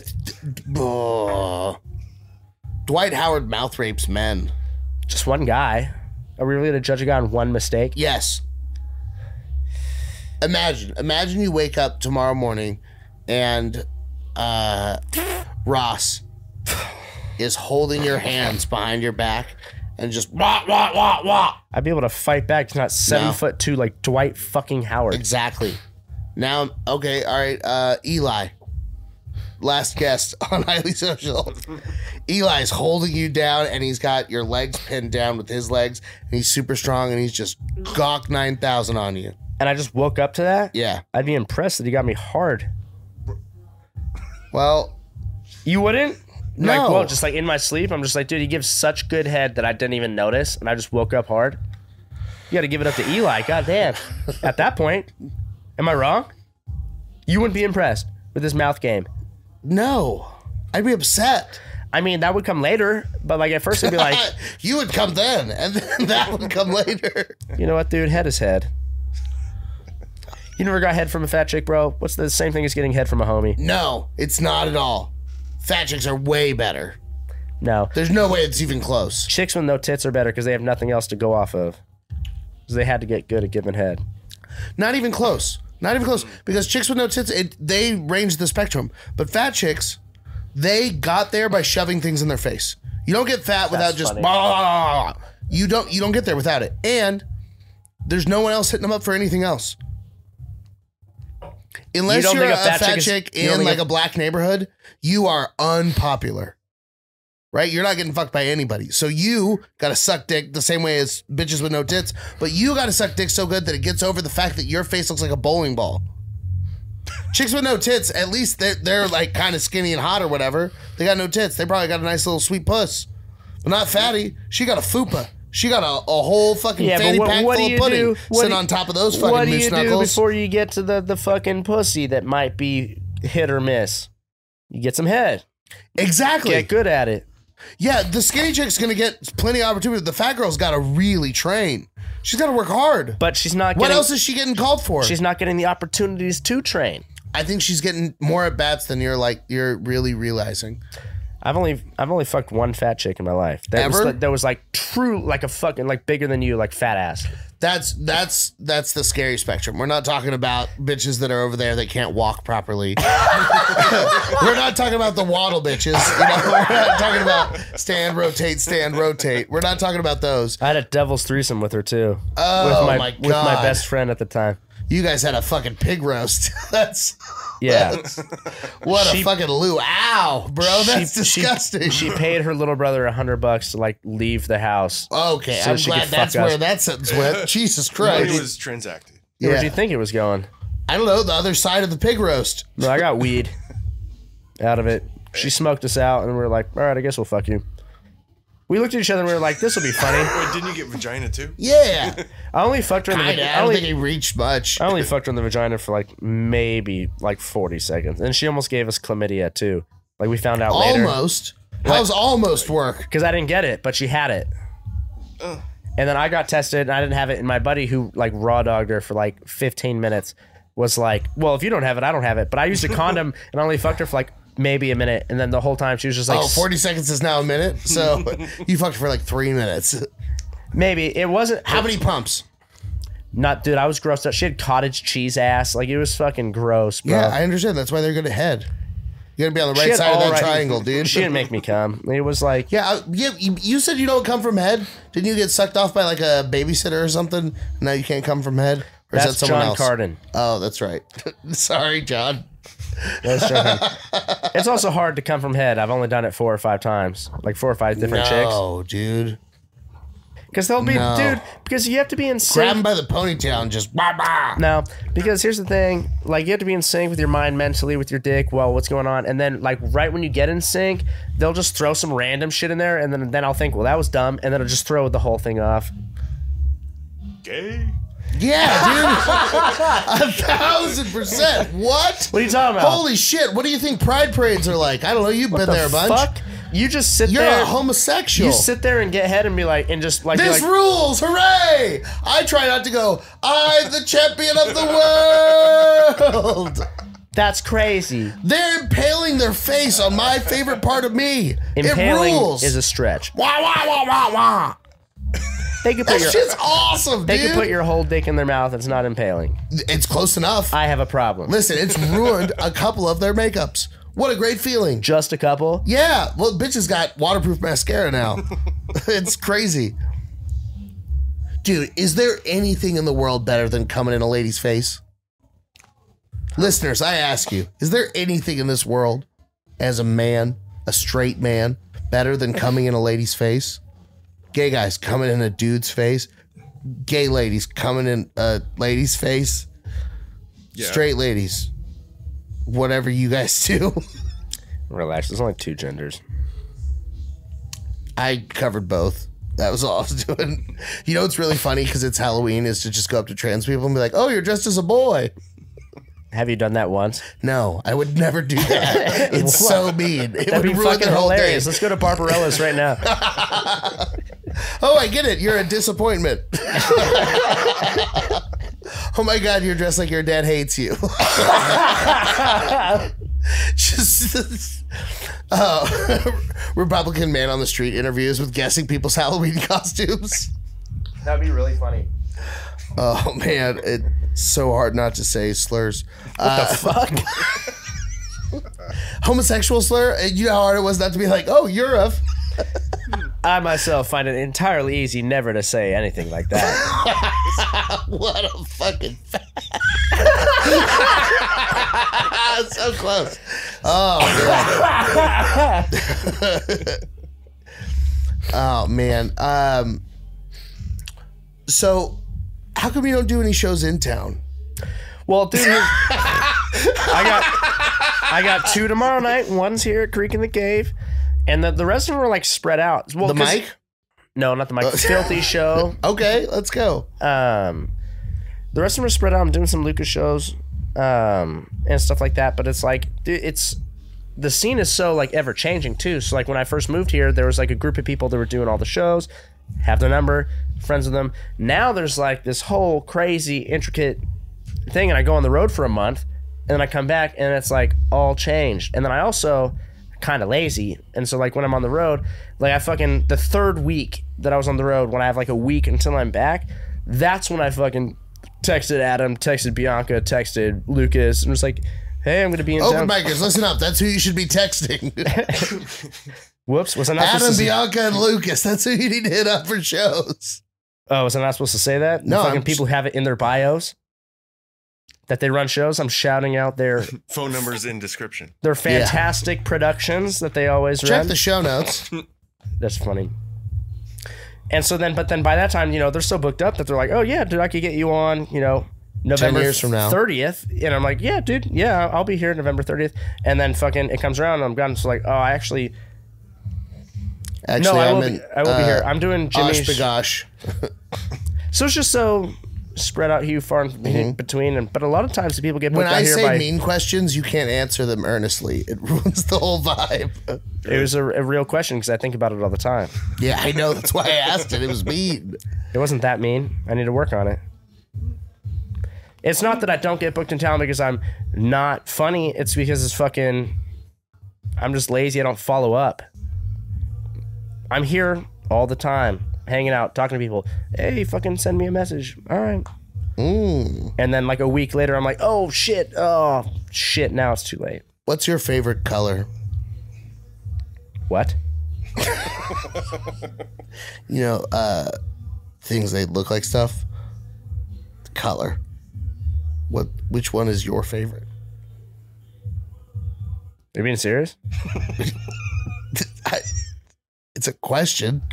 Oh. Dwight Howard mouth rapes men.
Just one guy. Are we really gonna judge a guy on one mistake?
Yes. Imagine, imagine you wake up tomorrow morning and uh, Ross is holding your hands behind your back and just wah, wah, wah, wah.
I'd be able to fight back. He's not seven
No.
foot two like Dwight fucking Howard.
Exactly. Now, okay, all right, uh, Eli. Last guest on Highly Social. Eli's holding you down and he's got your legs pinned down with his legs and he's super strong and he's just gawk nine thousand on you.
And I just woke up to that.
Yeah.
I'd be impressed that he got me hard.
Well,
You wouldn't?
No.
Like, well, just like in my sleep, I'm just like, dude, he gives such good head that I didn't even notice, and I just woke up hard. You got to give it up to Eli. God damn. At that point, am I wrong? You wouldn't be impressed with his mouth game.
no. I'd be upset.
I mean, that would come later, but like at first, it'd be like,
You would come then, and then that would come later.
you know what, dude? Head is head. You never got head from a fat chick, bro? What's the same thing as getting head from a homie?
No, it's not at all. Fat chicks are way better.
No.
There's no way it's even close.
Chicks with no tits are better because they have nothing else to go off of. Because they had to get good at giving head.
Not even close. Not even close. Because chicks with no tits, it, they range the spectrum. But fat chicks, they got there by shoving things in their face. You don't get fat without
That's
just
funny.
blah. You don't. You don't get there without it. And there's no one else hitting them up for anything else. Unless
You don't
you're a,
think a
a
fat
fat
chick is-
chick
you don't
in
think
like
a-
a black neighborhood, you are unpopular. Right? You're not getting fucked by anybody. So you got to suck dick the same way as bitches with no tits, but you got to suck dick so good that it gets over the fact that your face looks like a bowling ball. Chicks with no tits, at least they're, they're like kind of skinny and hot or whatever. They got no tits. They probably got a nice little sweet puss. But not fatty. She got a fupa. She got a, a whole fucking
Yeah,
fanny
but what,
pack
what do
full
you
of pudding
do? What
sitting
do you-
on top of those fucking
What do
moose
you do
knuckles.
before you get to the, the fucking pussy that might be hit or miss? You get some head.
Exactly.
Get good at it.
Yeah, the skinny chick's gonna get plenty of opportunity. The fat girl's got to really train. She's got to work hard.
But she's not
What
getting,
else is she getting called for?
she's not getting the opportunities to train.
I think she's getting more at bats than you're like you're really realizing.
I've only I've only fucked one fat chick in my life. That was
Ever?
like, that was like true, like a fucking like bigger than you, like fat ass.
That's that's that's the scary spectrum. We're not talking about bitches that are over there that can't walk properly. We're not talking about the waddle bitches. You know? We're not talking about stand, rotate, stand, rotate. We're not talking about those.
I had a devil's threesome with her too.
Oh,
with my,
my
with my
God.
best friend at the time.
You guys had a fucking pig roast. That's
Yeah.
what
She-
a fucking loo. Ow, bro. That's
she,
disgusting.
She, she paid her little brother a hundred bucks to like leave the house.
okay,
so
I'm
she
glad
could
that's
fuck us.
where that sentence went. Jesus
It
Christ.
was transacted.
Where
Yeah.
do you think it was going?
I don't know, the other side of the pig roast.
No, I got weed out of it. She smoked us out, and we were like, all right, I guess we'll fuck you. We looked at each other and we were like, this will be funny.
Wait, didn't you get vagina too?
Yeah.
I only fucked her in the
Kinda.
vagina.
I
I
don't
only,
think he reached much.
I only fucked her in the vagina for like maybe like forty seconds. And she almost gave us chlamydia too. Like we found out later.
Almost. How's almost work?
Because I didn't get it, but she had it. And then I got tested and I didn't have it. And my buddy who like raw dogged her for like fifteen minutes was like, well, if you don't have it, I don't have it. But I used a condom and I only fucked her for like maybe a minute. And then the whole time she was just like,
oh, forty seconds is now a minute. So you fucked for like three minutes.
maybe. It wasn't.
How many pumps?
Not, dude, I was grossed out. She had cottage cheese ass. Like, it was fucking gross, bro.
Yeah, I understand. That's why they're good at head. You gotta be on the
She
right
had
side of
all
that
right-
triangle, dude.
She didn't make me come. It was like,
Yeah, uh, yeah. You, you said you don't come from head. Didn't you get sucked off by like a babysitter or something? Now you can't come from head. Or
that's
is that someone
John
else?
Carden.
Oh, that's right. Sorry, John.
That's John. It's also hard to come from head. I've only done it four or five times, like four or five different chicks.
No, dude.
Because they'll be,
No.
dude. Because you have to be in sync.
Grab him by the ponytail and just bah, bah.
No, because here's the thing. Like, you have to be in sync with your mind mentally, with your dick, well, what's going on. And then, like, right when you get in sync, they'll just throw some random shit in there. And then, then I'll think, well, that was dumb. And then I'll just throw the whole thing off.
Gay?
Yeah, dude. A thousand percent. What?
What are you talking about?
Holy shit. What do you think pride parades are like? I don't know. You've been
the
there a bunch.
fuck? You just sit
You're
there.
a homosexual.
You sit there and get head and be like, and just like, be
This
like,
rules! Hooray! I try not to go, I'm the champion of the world!
that's crazy.
They're impaling their face on my favorite part of me.
Impaling
it rules.
is a stretch.
wah, wah, wah, wah, wah.
They could put
That
your
shit's awesome,
they
dude.
could put your whole dick in their mouth. It's not impaling.
It's close enough.
I have a problem.
Listen, it's ruined a couple of their makeups. What a great feeling.
Just a couple.
Yeah, well, bitches got waterproof mascara now. It's crazy. Dude, is there anything in the world better than coming in a lady's face? Listeners, I ask you, is there anything in this world, as a man, a straight man, better than coming in a lady's face? Gay guys coming in a dude's face? Gay ladies coming in a lady's face?
Yeah.
Straight ladies, whatever you guys do.
Relax. There's only two genders.
I covered both. That was all I was doing. You know what's really funny, because it's Halloween, is to just go up to trans people and be like, oh, you're dressed as a boy.
Have you done that once?
No, I would never do that. It's so mean. It
That'd
would
be
ruin
fucking
their whole
hilarious.
day.
Let's go to Barbarella's right now.
Oh, I get it. You're a disappointment. Oh my God, you're dressed like your dad hates you. Just uh, Republican man on the street interviews with guessing people's Halloween costumes.
That'd be really funny.
Oh man, it's so hard not to say slurs.
What the fuck?
Homosexual slur. You know how hard it was not to be like, oh, you're a. F-.
I myself find it entirely easy never to say anything like that.
What a fucking. So close. Oh man. Oh man. Um. So, how come you don't do any shows in town?
Well, dude, here's- I got I got two tomorrow night. One's here at Creek in the Cave, and the, the rest of them are like spread out. Well,
The
'cause-
mic?
No, not the mic. Filthy show.
Okay, let's go.
Um, the rest of them are spread out. I'm doing some Lucas shows, um, and stuff like that. But it's like, dude, it's the scene is so like ever changing too. So like when I first moved here, there was like a group of people that were doing all the shows, have their number, friends with them. Now there's like this whole crazy intricate thing, and I go on the road for a month, and then I come back, and it's like all changed. And then I also kind of lazy, and so like when I'm on the road, like I fucking the third week that I was on the road, when I have like a week until I'm back, that's when I fucking texted Adam, texted Bianca, texted Lucas, and was like, hey, I'm gonna be in
Open
town.
micers, listen up. That's who you should be texting.
Whoops, was I not
Adam,
supposed to say-
Bianca, and Lucas. That's who you need to hit up for shows.
Oh, was I not supposed to say that?
No,
The fucking
I'm
people who have it in their bios that they run shows. I'm shouting out their
Phone numbers in description.
their fantastic productions that they always
Check
run.
the show notes.
That's funny. And so then, but then by that time, you know, they're so booked up that they're like, oh yeah, dude, I could get you on, you know, November
years from now.
thirtieth. And I'm like, yeah, dude, yeah, I'll be here November thirtieth. And then fucking it comes around and I'm gone. So like, oh, I actually,
Actually,
no, I
I'm
will,
in,
be, I will be
uh,
here. I'm doing Jimmy's.
Oshkosh.
So it's just so spread out, few far in between. And but a lot of times the people get booked
When
out
I
here
say
by.
mean questions, you can't answer them earnestly. It ruins the whole vibe.
It was a, a real question because I think about it all the time.
Yeah, I know. That's why I asked it. It was mean.
It wasn't that mean. I need to work on it. It's not that I don't get booked in town because I'm not funny. It's because it's fucking. I'm just lazy. I don't follow up. I'm here all the time, hanging out, talking to people. Hey, fucking send me a message. All right.
Mm.
And then like a week later, I'm like, oh shit, oh shit. Now it's too late.
What's your favorite color?
What?
You know, uh, things that look like stuff. Color. What? Which one is your favorite?
Are you being serious?
I, it's a question.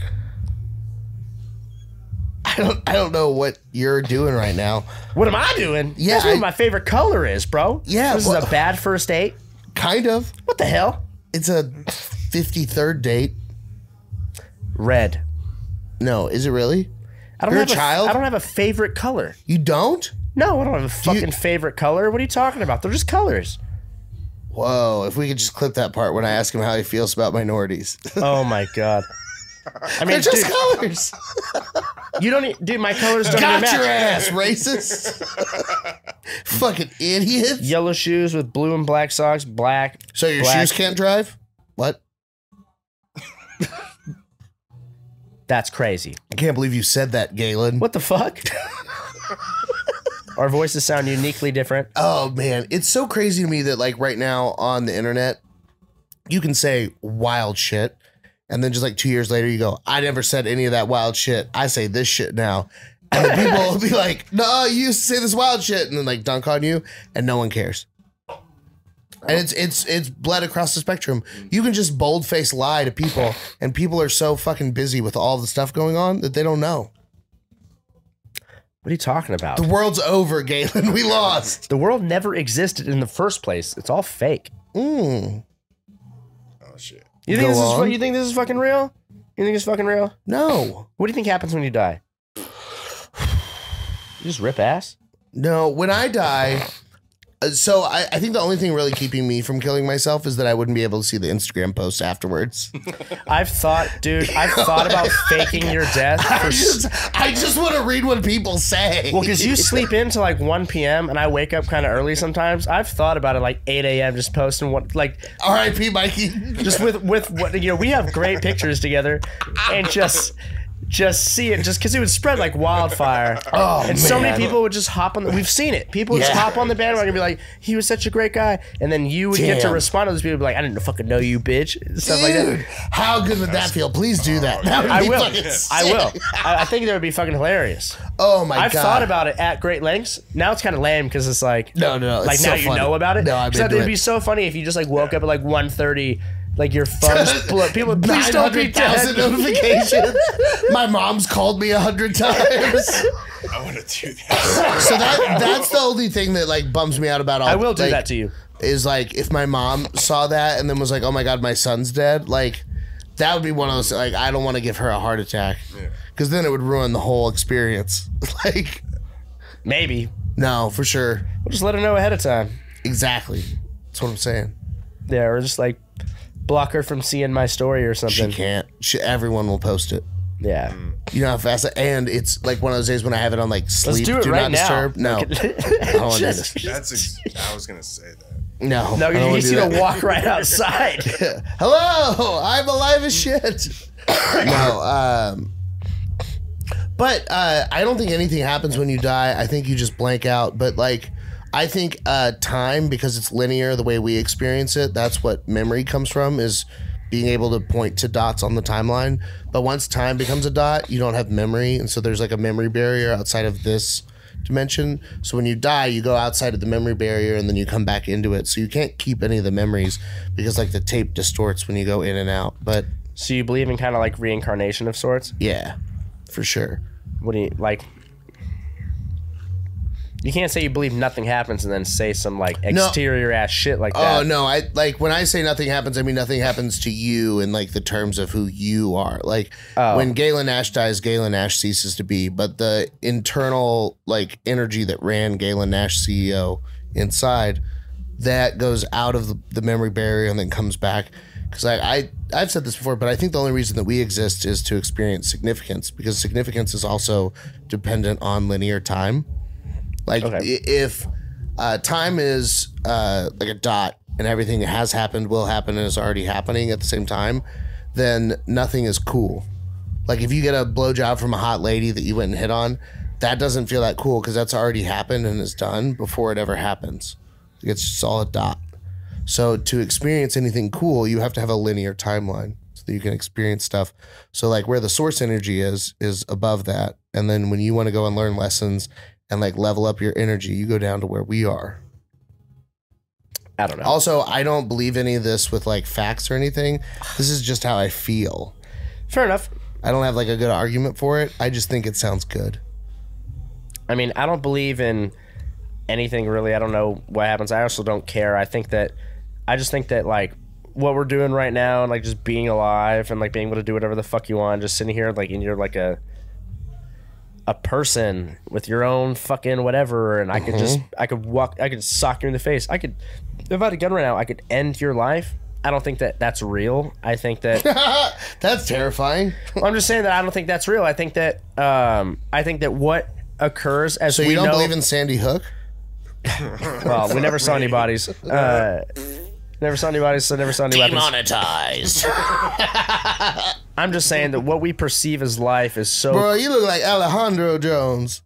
I don't. I don't know what you're doing right now.
What am I doing?
Yeah,
That's what
I-
my favorite color is, bro.
Yeah,
This
well-
is a bad first date.
Kind of.
What the hell?
It's a fifty-third date.
Red.
No, is it really?
I don't
You're
have
a child?
I don't have a favorite color.
You don't?
No, I don't have a
you-
fucking favorite color. What are you talking about? They're just colors.
Whoa! If we could just clip that part when I ask him how he feels about minorities.
Oh my god. I mean,
They're just
dude,
colors.
you don't. e- Dude, my colors don't even
Got
match.
your ass, racist. Fucking idiot.
Yellow shoes with blue and black socks. Black.
So your
black.
shoes can't drive? What?
That's crazy.
I can't believe you said that, Galen.
What the fuck? Our voices sound uniquely different.
Oh man, it's so crazy to me that like right now on the internet, you can say wild shit, and then just like two years later, you go, "I never said any of that wild shit. I say this shit now," and then people will be like, "No, you used to say this wild shit," and then like dunk on you, and no one cares. And it's it's it's bled across the spectrum. You can just bold face lie to people, and people are so fucking busy with all the stuff going on that they don't know.
What are you talking about?
The world's over, Galen. We lost.
The world never existed in the first place. It's all fake.
Mm.
Oh shit.
You think
Go
this is fu-
on.
you think this is fucking real? You think it's fucking real?
No.
What do you think happens when you die? You just rip ass?
No, when I die, uh, so I, I think the only thing really keeping me from killing myself is that I wouldn't be able to see the Instagram posts afterwards.
I've thought, dude, I've thought about faking your death for
I
s-
just, I just want to read what people say.
well, because you sleep in till like one p.m. and I wake up kind of early sometimes. I've thought about it like eight a.m. just posting what, like,
R I P Mikey.
just with with what you know. We have great pictures together, and just just see it, just because it would spread like wildfire.
Oh,
and so many
man.
people would just hop on. The, we've seen it. People would just
Yeah.
hop on the bandwagon and be like, "He was such a great guy," and then you would get to
Damn.
respond to those people, and be like, "I didn't fucking know you, bitch," and stuff like
Dude,
that.
how good would that feel? Please do that. That would
I
be
will.
fucking
I will.
sick.
I, I think that would be fucking hilarious.
Oh my
I've
god.
thought about it at great lengths. Now it's kind of lame because it's like
No, no, no,
like
it's
now
so
you
funny.
know about it.
No, I'm
'Cause
into
it'd
it.
be so funny if you just like woke up at like one thirty, like your phone's blow. People, please don't be
nine hundred thousand
dead.
notifications. My mom's called me a hundred times.
I want to do that.
So that that's the only thing that like bums me out about all.
I will do
like,
that to you.
Is like if my mom saw that and then was like, "Oh my god, my son's dead." Like that would be one of those. Like I don't want to give her a heart attack because then it would ruin the whole experience. Like
Maybe
no, for sure,
we'll just let her know ahead of time.
exactly. That's what I'm saying.
Yeah, or just like block her from seeing my story or
She
something.
can't. She, everyone will post it.
Yeah.
You know how fast. I, and it's like one of those days when I have it on like sleep.
Let's do it
do
right
not
now.
disturb. No, I don't want to do
Just-
this.
That's. Ex- I was gonna say that.
No,
No,
I don't
you
wanna
just
do
need to
that.
walk right outside.
Hello, I'm alive as shit. No, um, but uh, I don't think anything happens when you die. I think you just blank out. But like, I think uh, time, because it's linear, the way we experience it, that's what memory comes from, is being able to point to dots on the timeline. But once time becomes a dot, you don't have memory, and so there's like a memory barrier outside of this dimension. So when you die, you go outside of the memory barrier and then you come back into it. So you can't keep any of the memories because like the tape distorts when you go in and out. But
So you believe in kind of like reincarnation of sorts?
yeah, for sure.
What do you like? You can't say you believe nothing happens and then say some like exterior ass shit like that.
Oh no, I like when I say nothing happens, I mean nothing happens to you in like the terms of who you are. Like
Oh.
when Galen Nash dies, Galen Nash ceases to be, but the internal like energy that ran Galen Nash C E O inside, that goes out of the, the memory barrier and then comes back. Because I, I I've said this before, but I think the only reason that we exist is to experience significance, because significance is also dependent on linear time. Like
Okay.
i- if uh, time is uh, like a dot and everything that has happened, will happen, and is already happening at the same time, then nothing is cool. Like if you get a blowjob from a hot lady that you went and hit on, that doesn't feel that cool because that's already happened and is done before it ever happens. It's just all a dot. So to experience anything cool, you have to have a linear timeline so that you can experience stuff. So like where the source energy is, is above that. And then when you want to go and learn lessons and like level up your energy, you go down to where we are.
I don't know.
Also, I don't believe any of this with like facts or anything. This is just how I feel.
Fair enough.
I don't have like a good argument for it. I just think it sounds good.
I mean, I don't believe in anything really. I don't know what happens. I also don't care. I think that, I just think that like what we're doing right now and like just being alive and like being able to do whatever the fuck you want, just sitting here like and you're like a a person with your own fucking whatever, and I could just I could walk, I could sock you in the face. I could, if I had a gun right now, I could end your life. I don't think that that's real. I think that
That's terrifying.
I'm just saying that I don't think that's real. I think that um I think that what occurs as
So
we
you don't
know,
believe in Sandy Hook?
well, we never saw any bodies. Uh, never saw any bodies, so never saw any weapons.
Demonetized.
I'm just saying that what we perceive as life is so
Bro, you look like Alejandro Jones.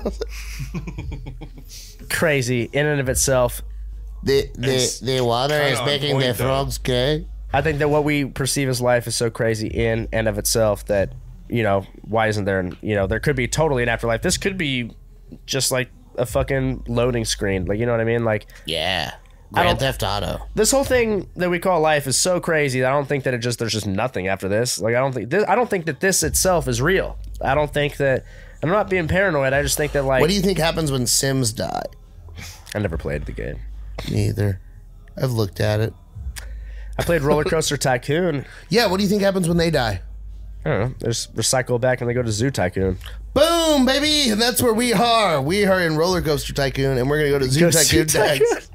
crazy in and of itself.
The the
It's
the water
kinda
is
on
making
point,
the
though.
frogs gay.
I think that what we perceive as life is so crazy in and of itself that, you know, why isn't there, you know, there could be totally an afterlife. This could be just like a fucking loading screen. Like, you know what I mean? Like,
Yeah.
I don't-
Grand Theft Auto.
this whole thing that we call life is so crazy that I don't think that it just, there's just nothing after this. Like, I don't think this, I don't think that this itself is real. I don't think that, I'm not being paranoid. I just think that, like,
What do you think happens when Sims die?
I never played the game.
Neither. I've looked at it.
I played Roller Coaster Tycoon.
Yeah, what do you think happens when they die?
I don't know. They just recycle back and they go to Zoo Tycoon.
Boom, baby! And that's where we are. We are in Roller Coaster Tycoon, and we're gonna go to Zoo
Go
Tycoon
Zoo Tycoon.
next.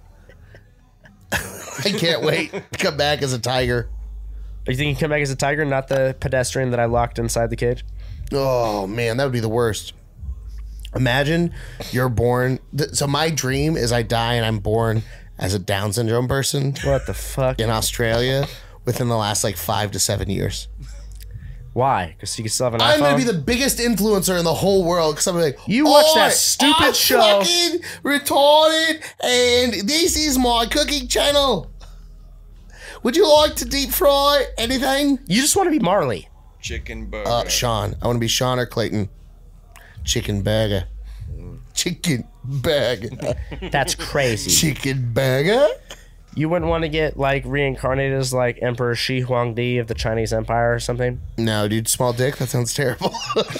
I can't wait to come back as a tiger.
You think you can come back as a tiger, not the pedestrian that I locked inside the cage?
Oh man, that would be the worst. Imagine you're born. Th- so my dream is I die and I'm born as a Down syndrome person
What the fuck?
in Australia within the last like five to seven years.
Why? Because you can still have an
I'm
iPhone?
gonna be the biggest influencer in the whole world because I'm like,
You watch
"Oi,
that stupid
I'm
show."
fucking retarded, and this is my cooking channel. Would you like to deep fry anything?
You just want to be Marley.
Chicken burger.
Uh, Sean. I want to be Sean or Clayton. Chicken burger. Chicken burger.
That's crazy.
Chicken burger?
You wouldn't want to get like reincarnated as like Emperor Shi Huangdi of the Chinese Empire or something.
No, dude, small dick? That sounds terrible.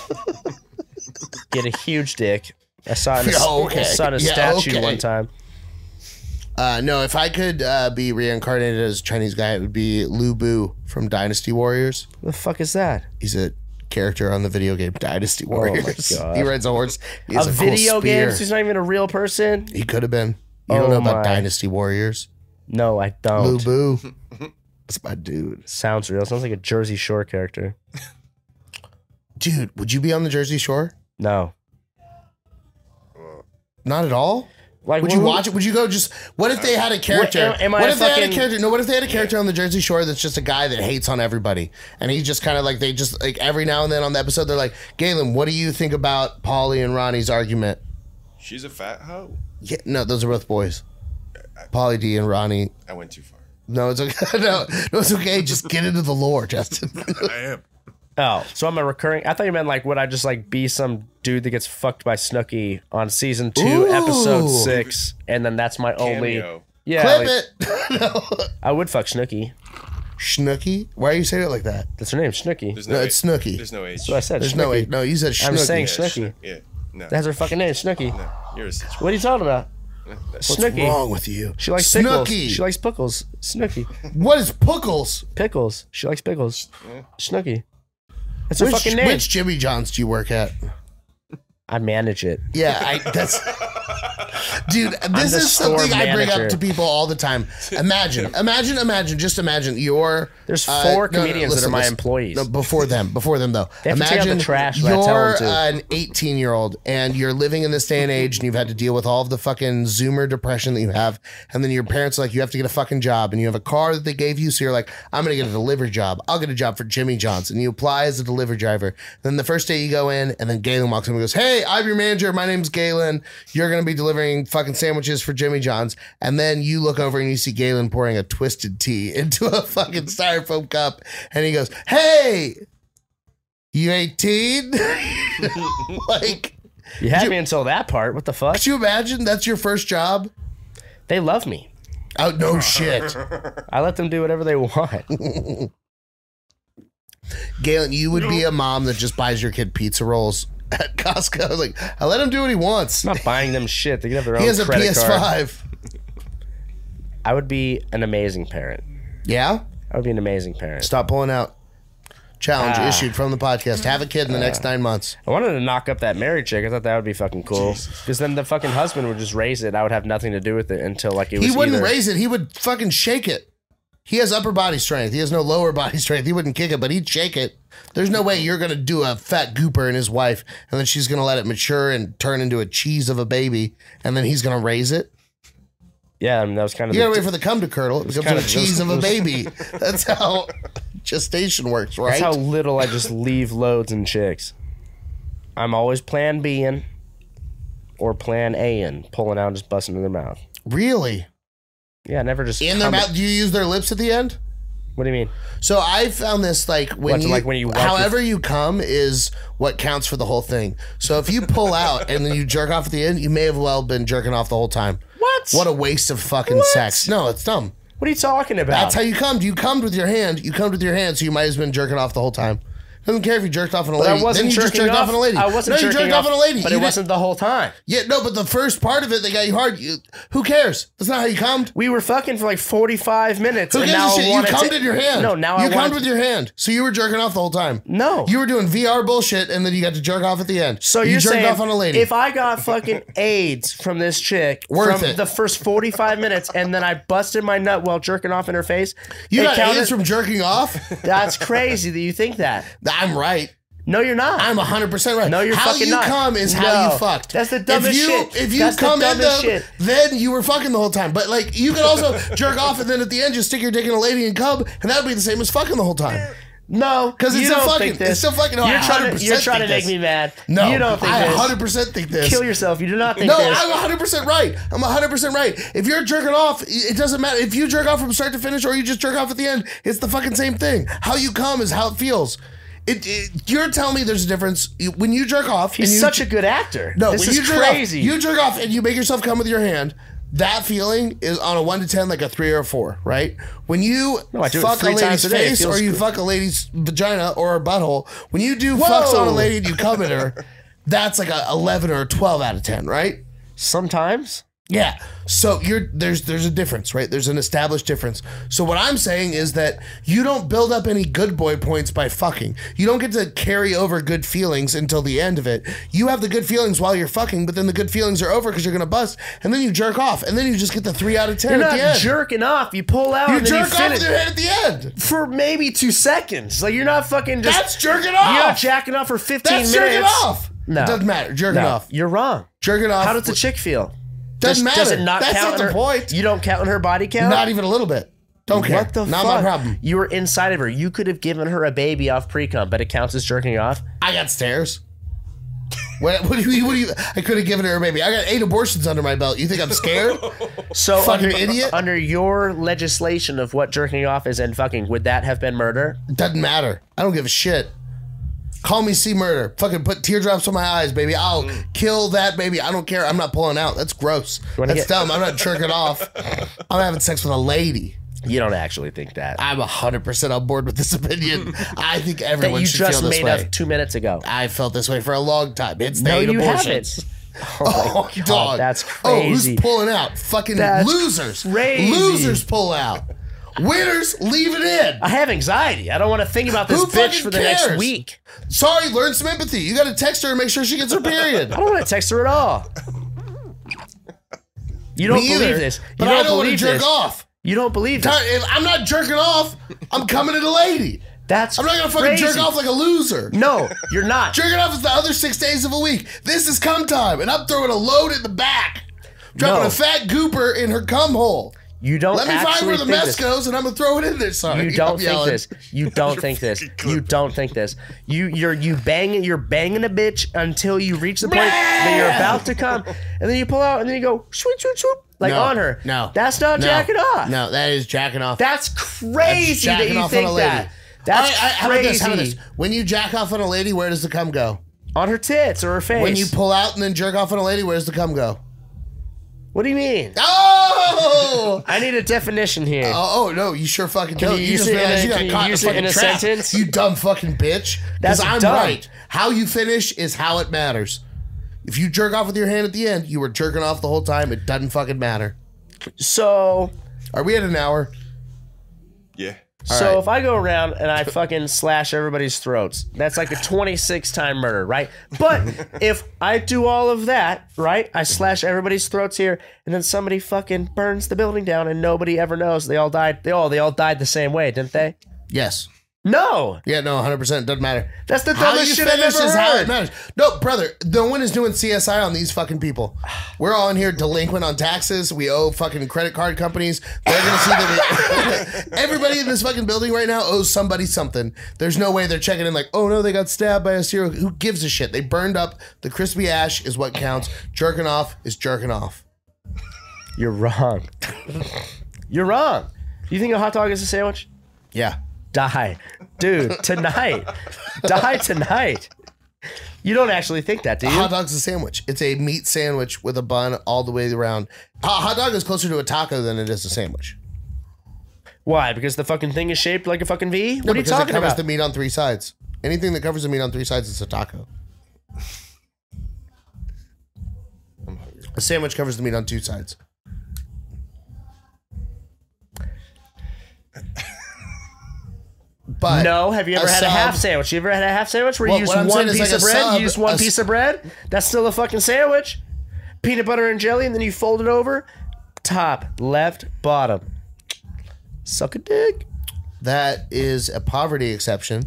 Get a huge dick. I saw it in a,
Yeah, okay.
I saw it in a
Yeah,
statue
okay.
one time.
Uh, no, if I could uh, be reincarnated as a Chinese guy, it would be Lu Bu from Dynasty Warriors.
What the fuck is that?
He's a character on the video game Dynasty Warriors.
God.
He rides a horse. He
A
has a, cool
video game?
spear.
He's not even a real person?
He could have been. You
Oh
don't know about
my.
Dynasty Warriors?
No, I
Lu
don't.
Bu. That's my dude.
Sounds real. Sounds like a Jersey Shore character.
Dude, would you be on the Jersey Shore?
No.
Not at all?
Like,
Would
who-
you watch it? Would you go just? What if they had a character?
am- am I
what
a
if they had a
fucking-
character? No, what if they had a character on the Jersey Shore that's just a guy that hates on everybody, and he just kind of like they just like every now and then on the episode they're like, Galen, what do you think about Paulie and Ronnie's argument?
She's a fat hoe.
Yeah, no, those are both boys. Paulie D and Ronnie.
I went too far.
No, it's okay. No, no, it's okay. Just get into the lore, Justin.
I am.
Oh, so I'm a recurring. I thought you meant like, would I just like be some dude that gets fucked by Snooki on season two,
Ooh.
episode six, and then that's my only.
Cameo.
Yeah,
Clip
like,
it. No.
I would fuck Snooki.
Schnooky? Why are you saying it like that?
That's her name, Snooki.
There's
No,
no,
it's
age.
Snooki.
There's no age.
That's what I said.
There's no
Snooki.
way. No, you said Schnooky.
I'm saying
Yeah,
Snooki.
Yeah. No.
That's her fucking name, Snooki.
no. You're a situation.
What are you talking about?
What's
Snooki.
wrong with you?
She likes pickles.
Snooky.
She likes pickles. Snooki.
What is Puckles?
Pickles. She likes pickles. Snooki. That's her
Which,
fucking name.
which Jimmy John's do you work at?
I manage it.
Yeah, I, that's Dude, this
the
is
store
something I bring
manager.
up to people all the time. Imagine, imagine, imagine, just imagine you're.
There's
uh,
four
no, no,
comedians that
listen,
are my
listen.
employees.
No, before them, before them though.
They have to take out the
Imagine
trash when I tell
you're
them to.
an eighteen year old and you're living in this day and age and you've had to deal with all of the fucking Zoomer depression that you have. And then your parents are like, you have to get a fucking job and you have a car that they gave you. So you're like, I'm going to get a delivery job. I'll get a job for Jimmy John's. And you apply as a delivery driver. Then the first day you go in and then Galen walks in and goes, hey, I'm your manager. My name's Galen. You're going to be delivering fucking sandwiches for Jimmy John's. And then you look over and you see Galen pouring a twisted tea into a fucking styrofoam cup. And he goes, hey, you eighteen? Like,
You had
you-
me until that part. What the fuck?
could you imagine that's your first job?
They love me.
Oh, no shit.
I let them do whatever they want.
Galen, you would be a mom that just buys your kid pizza rolls at Costco. I was like, I let him do what he wants.
I'm not buying them shit. They can have their own
He has a
credit
P S
card.
five.
I would be an amazing parent.
Yeah?
I would be an amazing parent.
Stop pulling out. Challenge
Ah.
issued from the podcast. Have a kid in the next nine months.
I wanted to knock up that married chick. I thought that would be fucking cool. Because then the fucking husband would just raise it. I would have nothing to do with it until like it was
He wouldn't
either-
raise it. He would fucking shake it. He has upper body strength. He has no lower body strength. He wouldn't kick it, but he'd shake it. There's no way you're going to do a fat gooper and his wife, and then she's going to let it mature and turn into a cheese of a baby, and then he's going to raise it.
Yeah, I mean, that was kind of
You got
the,
to wait for the cum to curdle. It becomes
kind
a
of-
cheese of a baby. That's how gestation works, right?
that's how little I just leave loads in chicks. I'm always plan B-ing or plan A-ing, pulling out and just busting in their mouth.
Really?
Yeah, never just
In their
come-
mouth? Do you use their lips at the end?
What do you mean?
So I found this like when
What,
you,
like when you wipe your-
however you come is what counts for the whole thing. So if you pull out and then you jerk off at the end, you may have well been jerking off the whole time.
What?
What a waste of fucking
What?
sex. No, it's dumb.
What are you talking about?
That's how you come. You come with your hand. You come with your hand, so you might have been jerking off the whole time. Doesn't care if you jerked off on a
But
lady.
I wasn't
then you just
jerking
jerked off.
off
on a lady.
I wasn't
no, you
jerking
jerked off on a lady.
but
You
it
didn't-
wasn't the whole time.
Yeah, no, but the first part of it, they got you hard. You, who cares? That's not how you cummed.
We were fucking for like forty-five minutes.
Who
and
gives
now
a
I
shit? You
wanted
cummed
to-
in your hand.
No, now
you
I
cummed
want
with your hand. So you were jerking off the whole time.
No.
You were doing V R bullshit, and then you got to jerk off at the end.
So
you
you're
jerked
saying
off on a lady.
if I got fucking AIDS from this chick
Worth
from
it.
the first forty-five minutes and then I busted my nut while jerking off in her face,
you
it
got
counted-
AIDS from jerking off?
That's crazy that you think that.
I'm right.
No, you're not.
I'm one hundred percent right.
No, you're
how
fucking
you
not.
come is how
No.
you fucked.
That's the dumbest
if you,
shit.
If you
That's the
come in
dumbest
them,
shit.
then you were fucking the whole time. But like, you could also jerk off and then at the end just stick your dick in a lady and cum, and that would be the same as fucking the whole time.
No,
'Cause it's
you
still
don't
fucking-
think this.
it's still fucking- no, I
you're trying to,
100%
you're trying to
think
make
this.
me mad.
No,
you don't think
I
this.
one hundred percent think this.
Kill yourself. You do not think
No,
this.
I'm one hundred percent right. I'm one hundred percent right. If you're jerking off, it doesn't matter. If you jerk off from start to finish or you just jerk off at the end, it's the fucking same thing. How you come is how it feels. It, it, you're telling me there's a difference You- when you jerk off.
He's
and you,
such a good actor.
no.
this
when
is
you jerk
crazy.
Off, you jerk off and you make yourself come with your hand. That feeling is on a one to ten, like a three or a four, right? When you
No, I do it
fuck a
three
lady's
times a day. It
face or
feels
you
good.
fuck a lady's vagina or a butthole, when you do fucks on a lady and you come at her, that's like a eleven or a twelve out of ten, right?
Sometimes.
Yeah. So you're there's there's a difference, right? There's an established difference. So what I'm saying is that you don't build up any good boy points by fucking. You don't get to carry over good feelings until the end of it. You have the good feelings while you're fucking, but then the good feelings are over because you're gonna bust, and then you jerk off, and then you just get the three out of ten
You're
at
not
the end.
jerking off. You pull out
you
and then
jerk
you
off
finish
with your head at the end.
for maybe two seconds. Like you're not fucking just.
That's jerking off.
You're not jacking off for fifteen
That's
minutes.
jerking off.
No,
It doesn't matter. Jerking
No,
off.
You're wrong.
Jerking off.
How does the chick feel?
Doesn't
does,
matter.
Does it not
That's
count
not
in
the
her,
point.
You don't count in her body count?
Not even a little bit. Don't care.
What the
Not
fuck?
my problem.
You were inside of her. You could have given her a baby off pre-cum, but it counts as jerking off.
I got stairs. What, what do you? What do you? I could have given her a baby. I got eight abortions under my belt. You think I'm scared?
So
Fucking
under,
idiot.
under your legislation of what jerking off is and fucking, would that have been murder?
Doesn't matter. I don't give a shit. Call me C murder. Fucking put teardrops on my eyes, baby. I'll kill that baby. I don't care. I'm not pulling out. That's gross.
wanna
That's
get-
dumb. I'm not jerking off. I'm having sex with a lady.
You don't actually think that.
I'm one hundred percent on board with this opinion. I think
that
everyone
you
should
just
feel this
made
way.
up two minutes ago.
I felt this way for a long time. It's the
No,
eight
you
abortions.
haven't.
Oh,
God,
dog.
that's
Oh, who's
crazy.
pulling out? Fucking
That's
losers.
crazy.
Losers pull out. Winners leave it in.
I have anxiety. I don't want to think about this
Who
bitch
fucking
for the next
cares?
week.
Sorry, learn some empathy. You got to text her and make sure she gets her period.
I don't want to text her at all. You don't
Me
believe
either,
this. You
but
don't
I don't want to
believe
jerk
this.
off.
You don't believe this.
If I'm not jerking off, I'm coming at a lady.
That's
I'm not gonna fucking
crazy.
jerk off like a loser.
No, you're not.
Jerking off is the other six days of a week. This is cum time, and I'm throwing a load in the back. Dropping
No.
a fat gooper in her cum hole.
You don't
Let me find
actually
where the
think
mess
this.
goes, and I'm gonna throw it in there. Sorry,
You don't
I'm
think
yelling.
this. You don't think this. You don't think this. You you're you banging you're banging a bitch until you reach the point that you're about to come, and then you pull out and then you go swoop swoop swoop like
No,
on her.
no,
that's not
no,
jacking off.
No, that is jacking off.
That's crazy
That's
that
jacking
you
off
think
on a lady.
that. That's
All right, I- how about
crazy.
this? How about this? When you jack off on a lady, where does the cum go?
On her tits or her face.
When you pull out and then jerk off on a lady, where does the cum go?
What do you mean?
Oh!
I need a definition here.
Oh, oh no, you sure fucking don't.
you
You,
use
just
it in
realized
a-
you got
can you
caught in a
use it
fucking
in a
trap.
sentence?
You dumb fucking bitch.
That's
Because I'm
dumb.
right. How you finish is how it matters. If you jerk off with your hand at the end, you were jerking off the whole time. It doesn't fucking matter.
So
Are we at an hour?
Yeah.
So
right.
if I go around and I fucking slash everybody's throats, that's like a twenty-six time murder, right? But if I do all of that, right? I slash everybody's throats here, and then somebody fucking burns the building down, and nobody ever knows they all died. They all they all died the same way, didn't they?
Yes.
No,
Yeah, no, one hundred percent. Doesn't matter.
that's the
How
dumbest
you
shit I've
finish
ever
is how it
heard.
matters. No, brother, no one is doing C S I on these fucking people. We're all in here delinquent on taxes. We owe fucking credit card companies. They're gonna see that we, everybody in this fucking building right now owes somebody something. There's no way they're checking in like, oh no, they got stabbed by a serial. Who gives a shit? They burned up. The crispy ash is what counts. Jerking off is jerking off.
You're wrong. You're wrong. You think a hot dog is a sandwich?
Yeah.
Die, dude. Tonight, die tonight. You don't actually think that, do
A
you?
hot dog's a sandwich. It's a meat sandwich with a bun all the way around. A hot dog is closer to a taco than it is a sandwich.
Why? Because the fucking thing is shaped like a fucking V?
No,
What are you
because
talking
it covers
about?
the meat on three sides. Anything that covers the meat on three sides is a taco. A sandwich covers the meat on two sides. But
No, have you ever
a
had a
sub-
half sandwich? You ever had a half sandwich where
Well,
you use
what I'm
one
saying is
piece
like
of
a
bread?
sub,
you use one
a
piece
s-
of bread? That's still a fucking sandwich. Peanut butter and jelly, and then you fold it over. Top, left, bottom. Suck a dick.
That is a poverty exception.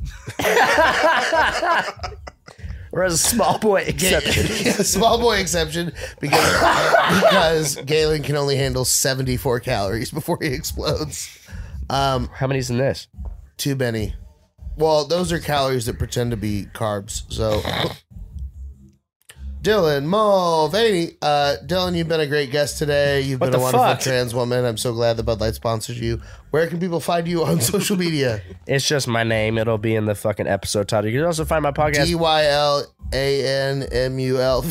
Or as a small boy exception.
Yeah, small boy exception because because Galen can only handle seventy-four calories before he explodes. Um,
How many's in this?
too many. Well, those are calories that pretend to be carbs. So, Dylan Mulvaney, uh, Dylan, you've been a great guest today. You've
What
been a
the
wonderful
fuck?
trans woman. I'm so glad that Bud Light sponsors you. Where can people find you on social media?
It's just my name. It'll be in the fucking episode title. You can also find my podcast.
D Y L A N M U L.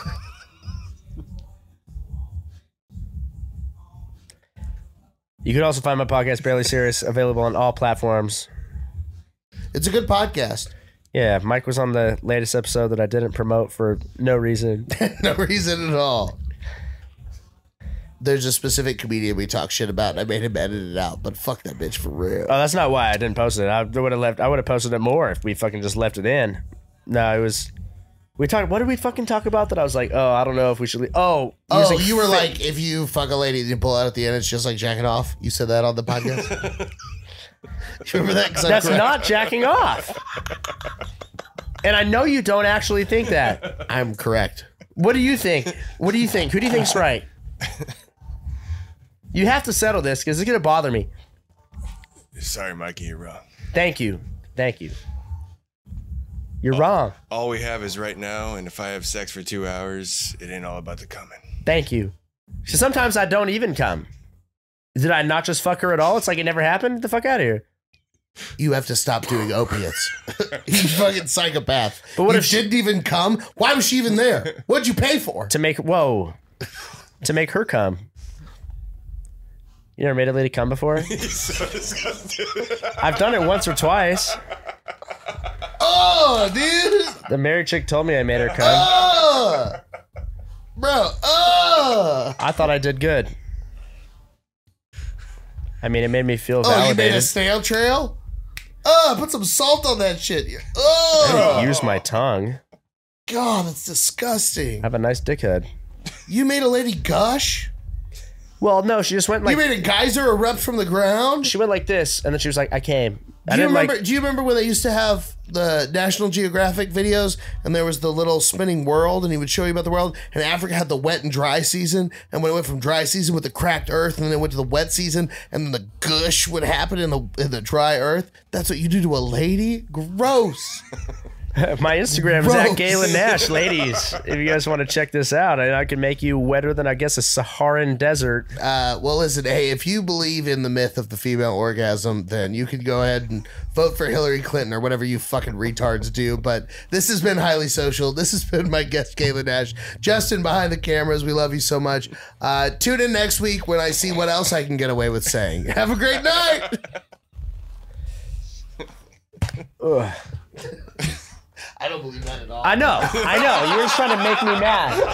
You can also find my podcast, Barely Serious, available on all platforms.
It's a good podcast.
Yeah, Mike was on the latest episode that I didn't promote for no reason.
No reason at all. There's a specific comedian we talk shit about, and I made him edit it out, but fuck that bitch for real.
Oh, that's not why I didn't post it. I would have left. I would have posted it more if we fucking just left it in. No, it was. We talked. What did we fucking talk about? That I was like, oh, I don't know if we should. Leave. Oh,
Oh,
using
you were
fa-
like, if you fuck a lady and you pull out at the end, it's just like jacking off. You said that on the podcast. You remember that? 'Cause I'm
That's
correct.
not jacking off. And I know you don't actually think that.
I'm correct.
What do you think? What do you think? Who do you think's right? You have to settle this because it's gonna bother me.
Sorry, Mikey, you're wrong.
Thank you. Thank you. You're wrong.
All we have is right now, and if I have sex for two hours, it ain't all about the coming.
Thank you. So sometimes I don't even come. Did I not just fuck her at all? It's like it never happened. Get the fuck out of here.
You have to stop doing opiates. You fucking psychopath.
But what
you
if she-
didn't even come? Why was she even there? What'd you pay for?
To make whoa, to make her come. You never made a lady come before?
So disgusting.
I've done it once or twice.
Oh, dude.
The married chick told me I made her come.
Oh. Bro. Oh.
I thought I did good. I mean, it made me feel
Oh, you made
validated.
a snail trail? Oh, put some salt on that shit.
I
Oh.
didn't use my tongue.
God, that's disgusting.
I have a nice dickhead.
You made a lady gush?
Well, no, she just went like
You made a geyser erupt from the ground?
she went like this, and then she was like, "I came." I
Do you
didn't
remember?
like.
do you remember when they used to have the National Geographic videos, and there was the little spinning world, and he would show you about the world? And Africa had the wet and dry season, and when it went from dry season with the cracked earth, and then it went to the wet season, and then the gush would happen in the in the dry earth. That's what you do to a lady. Gross.
My Instagram is
Gross.
at Galen Nash, ladies. If you guys want to check this out, I, I can make you wetter than I guess a Saharan desert.
Uh, well, listen, hey, if you believe in the myth of the female orgasm, then you can go ahead and vote for Hillary Clinton or whatever you fucking retards do. But this has been Highly Social. This has been my guest, Galen Nash. Justin, behind the cameras, we love you so much. Uh, tune in next week when I see what else I can get away with saying. Have a great night. I don't believe that at all.
I know, I know. You're just trying to make me mad.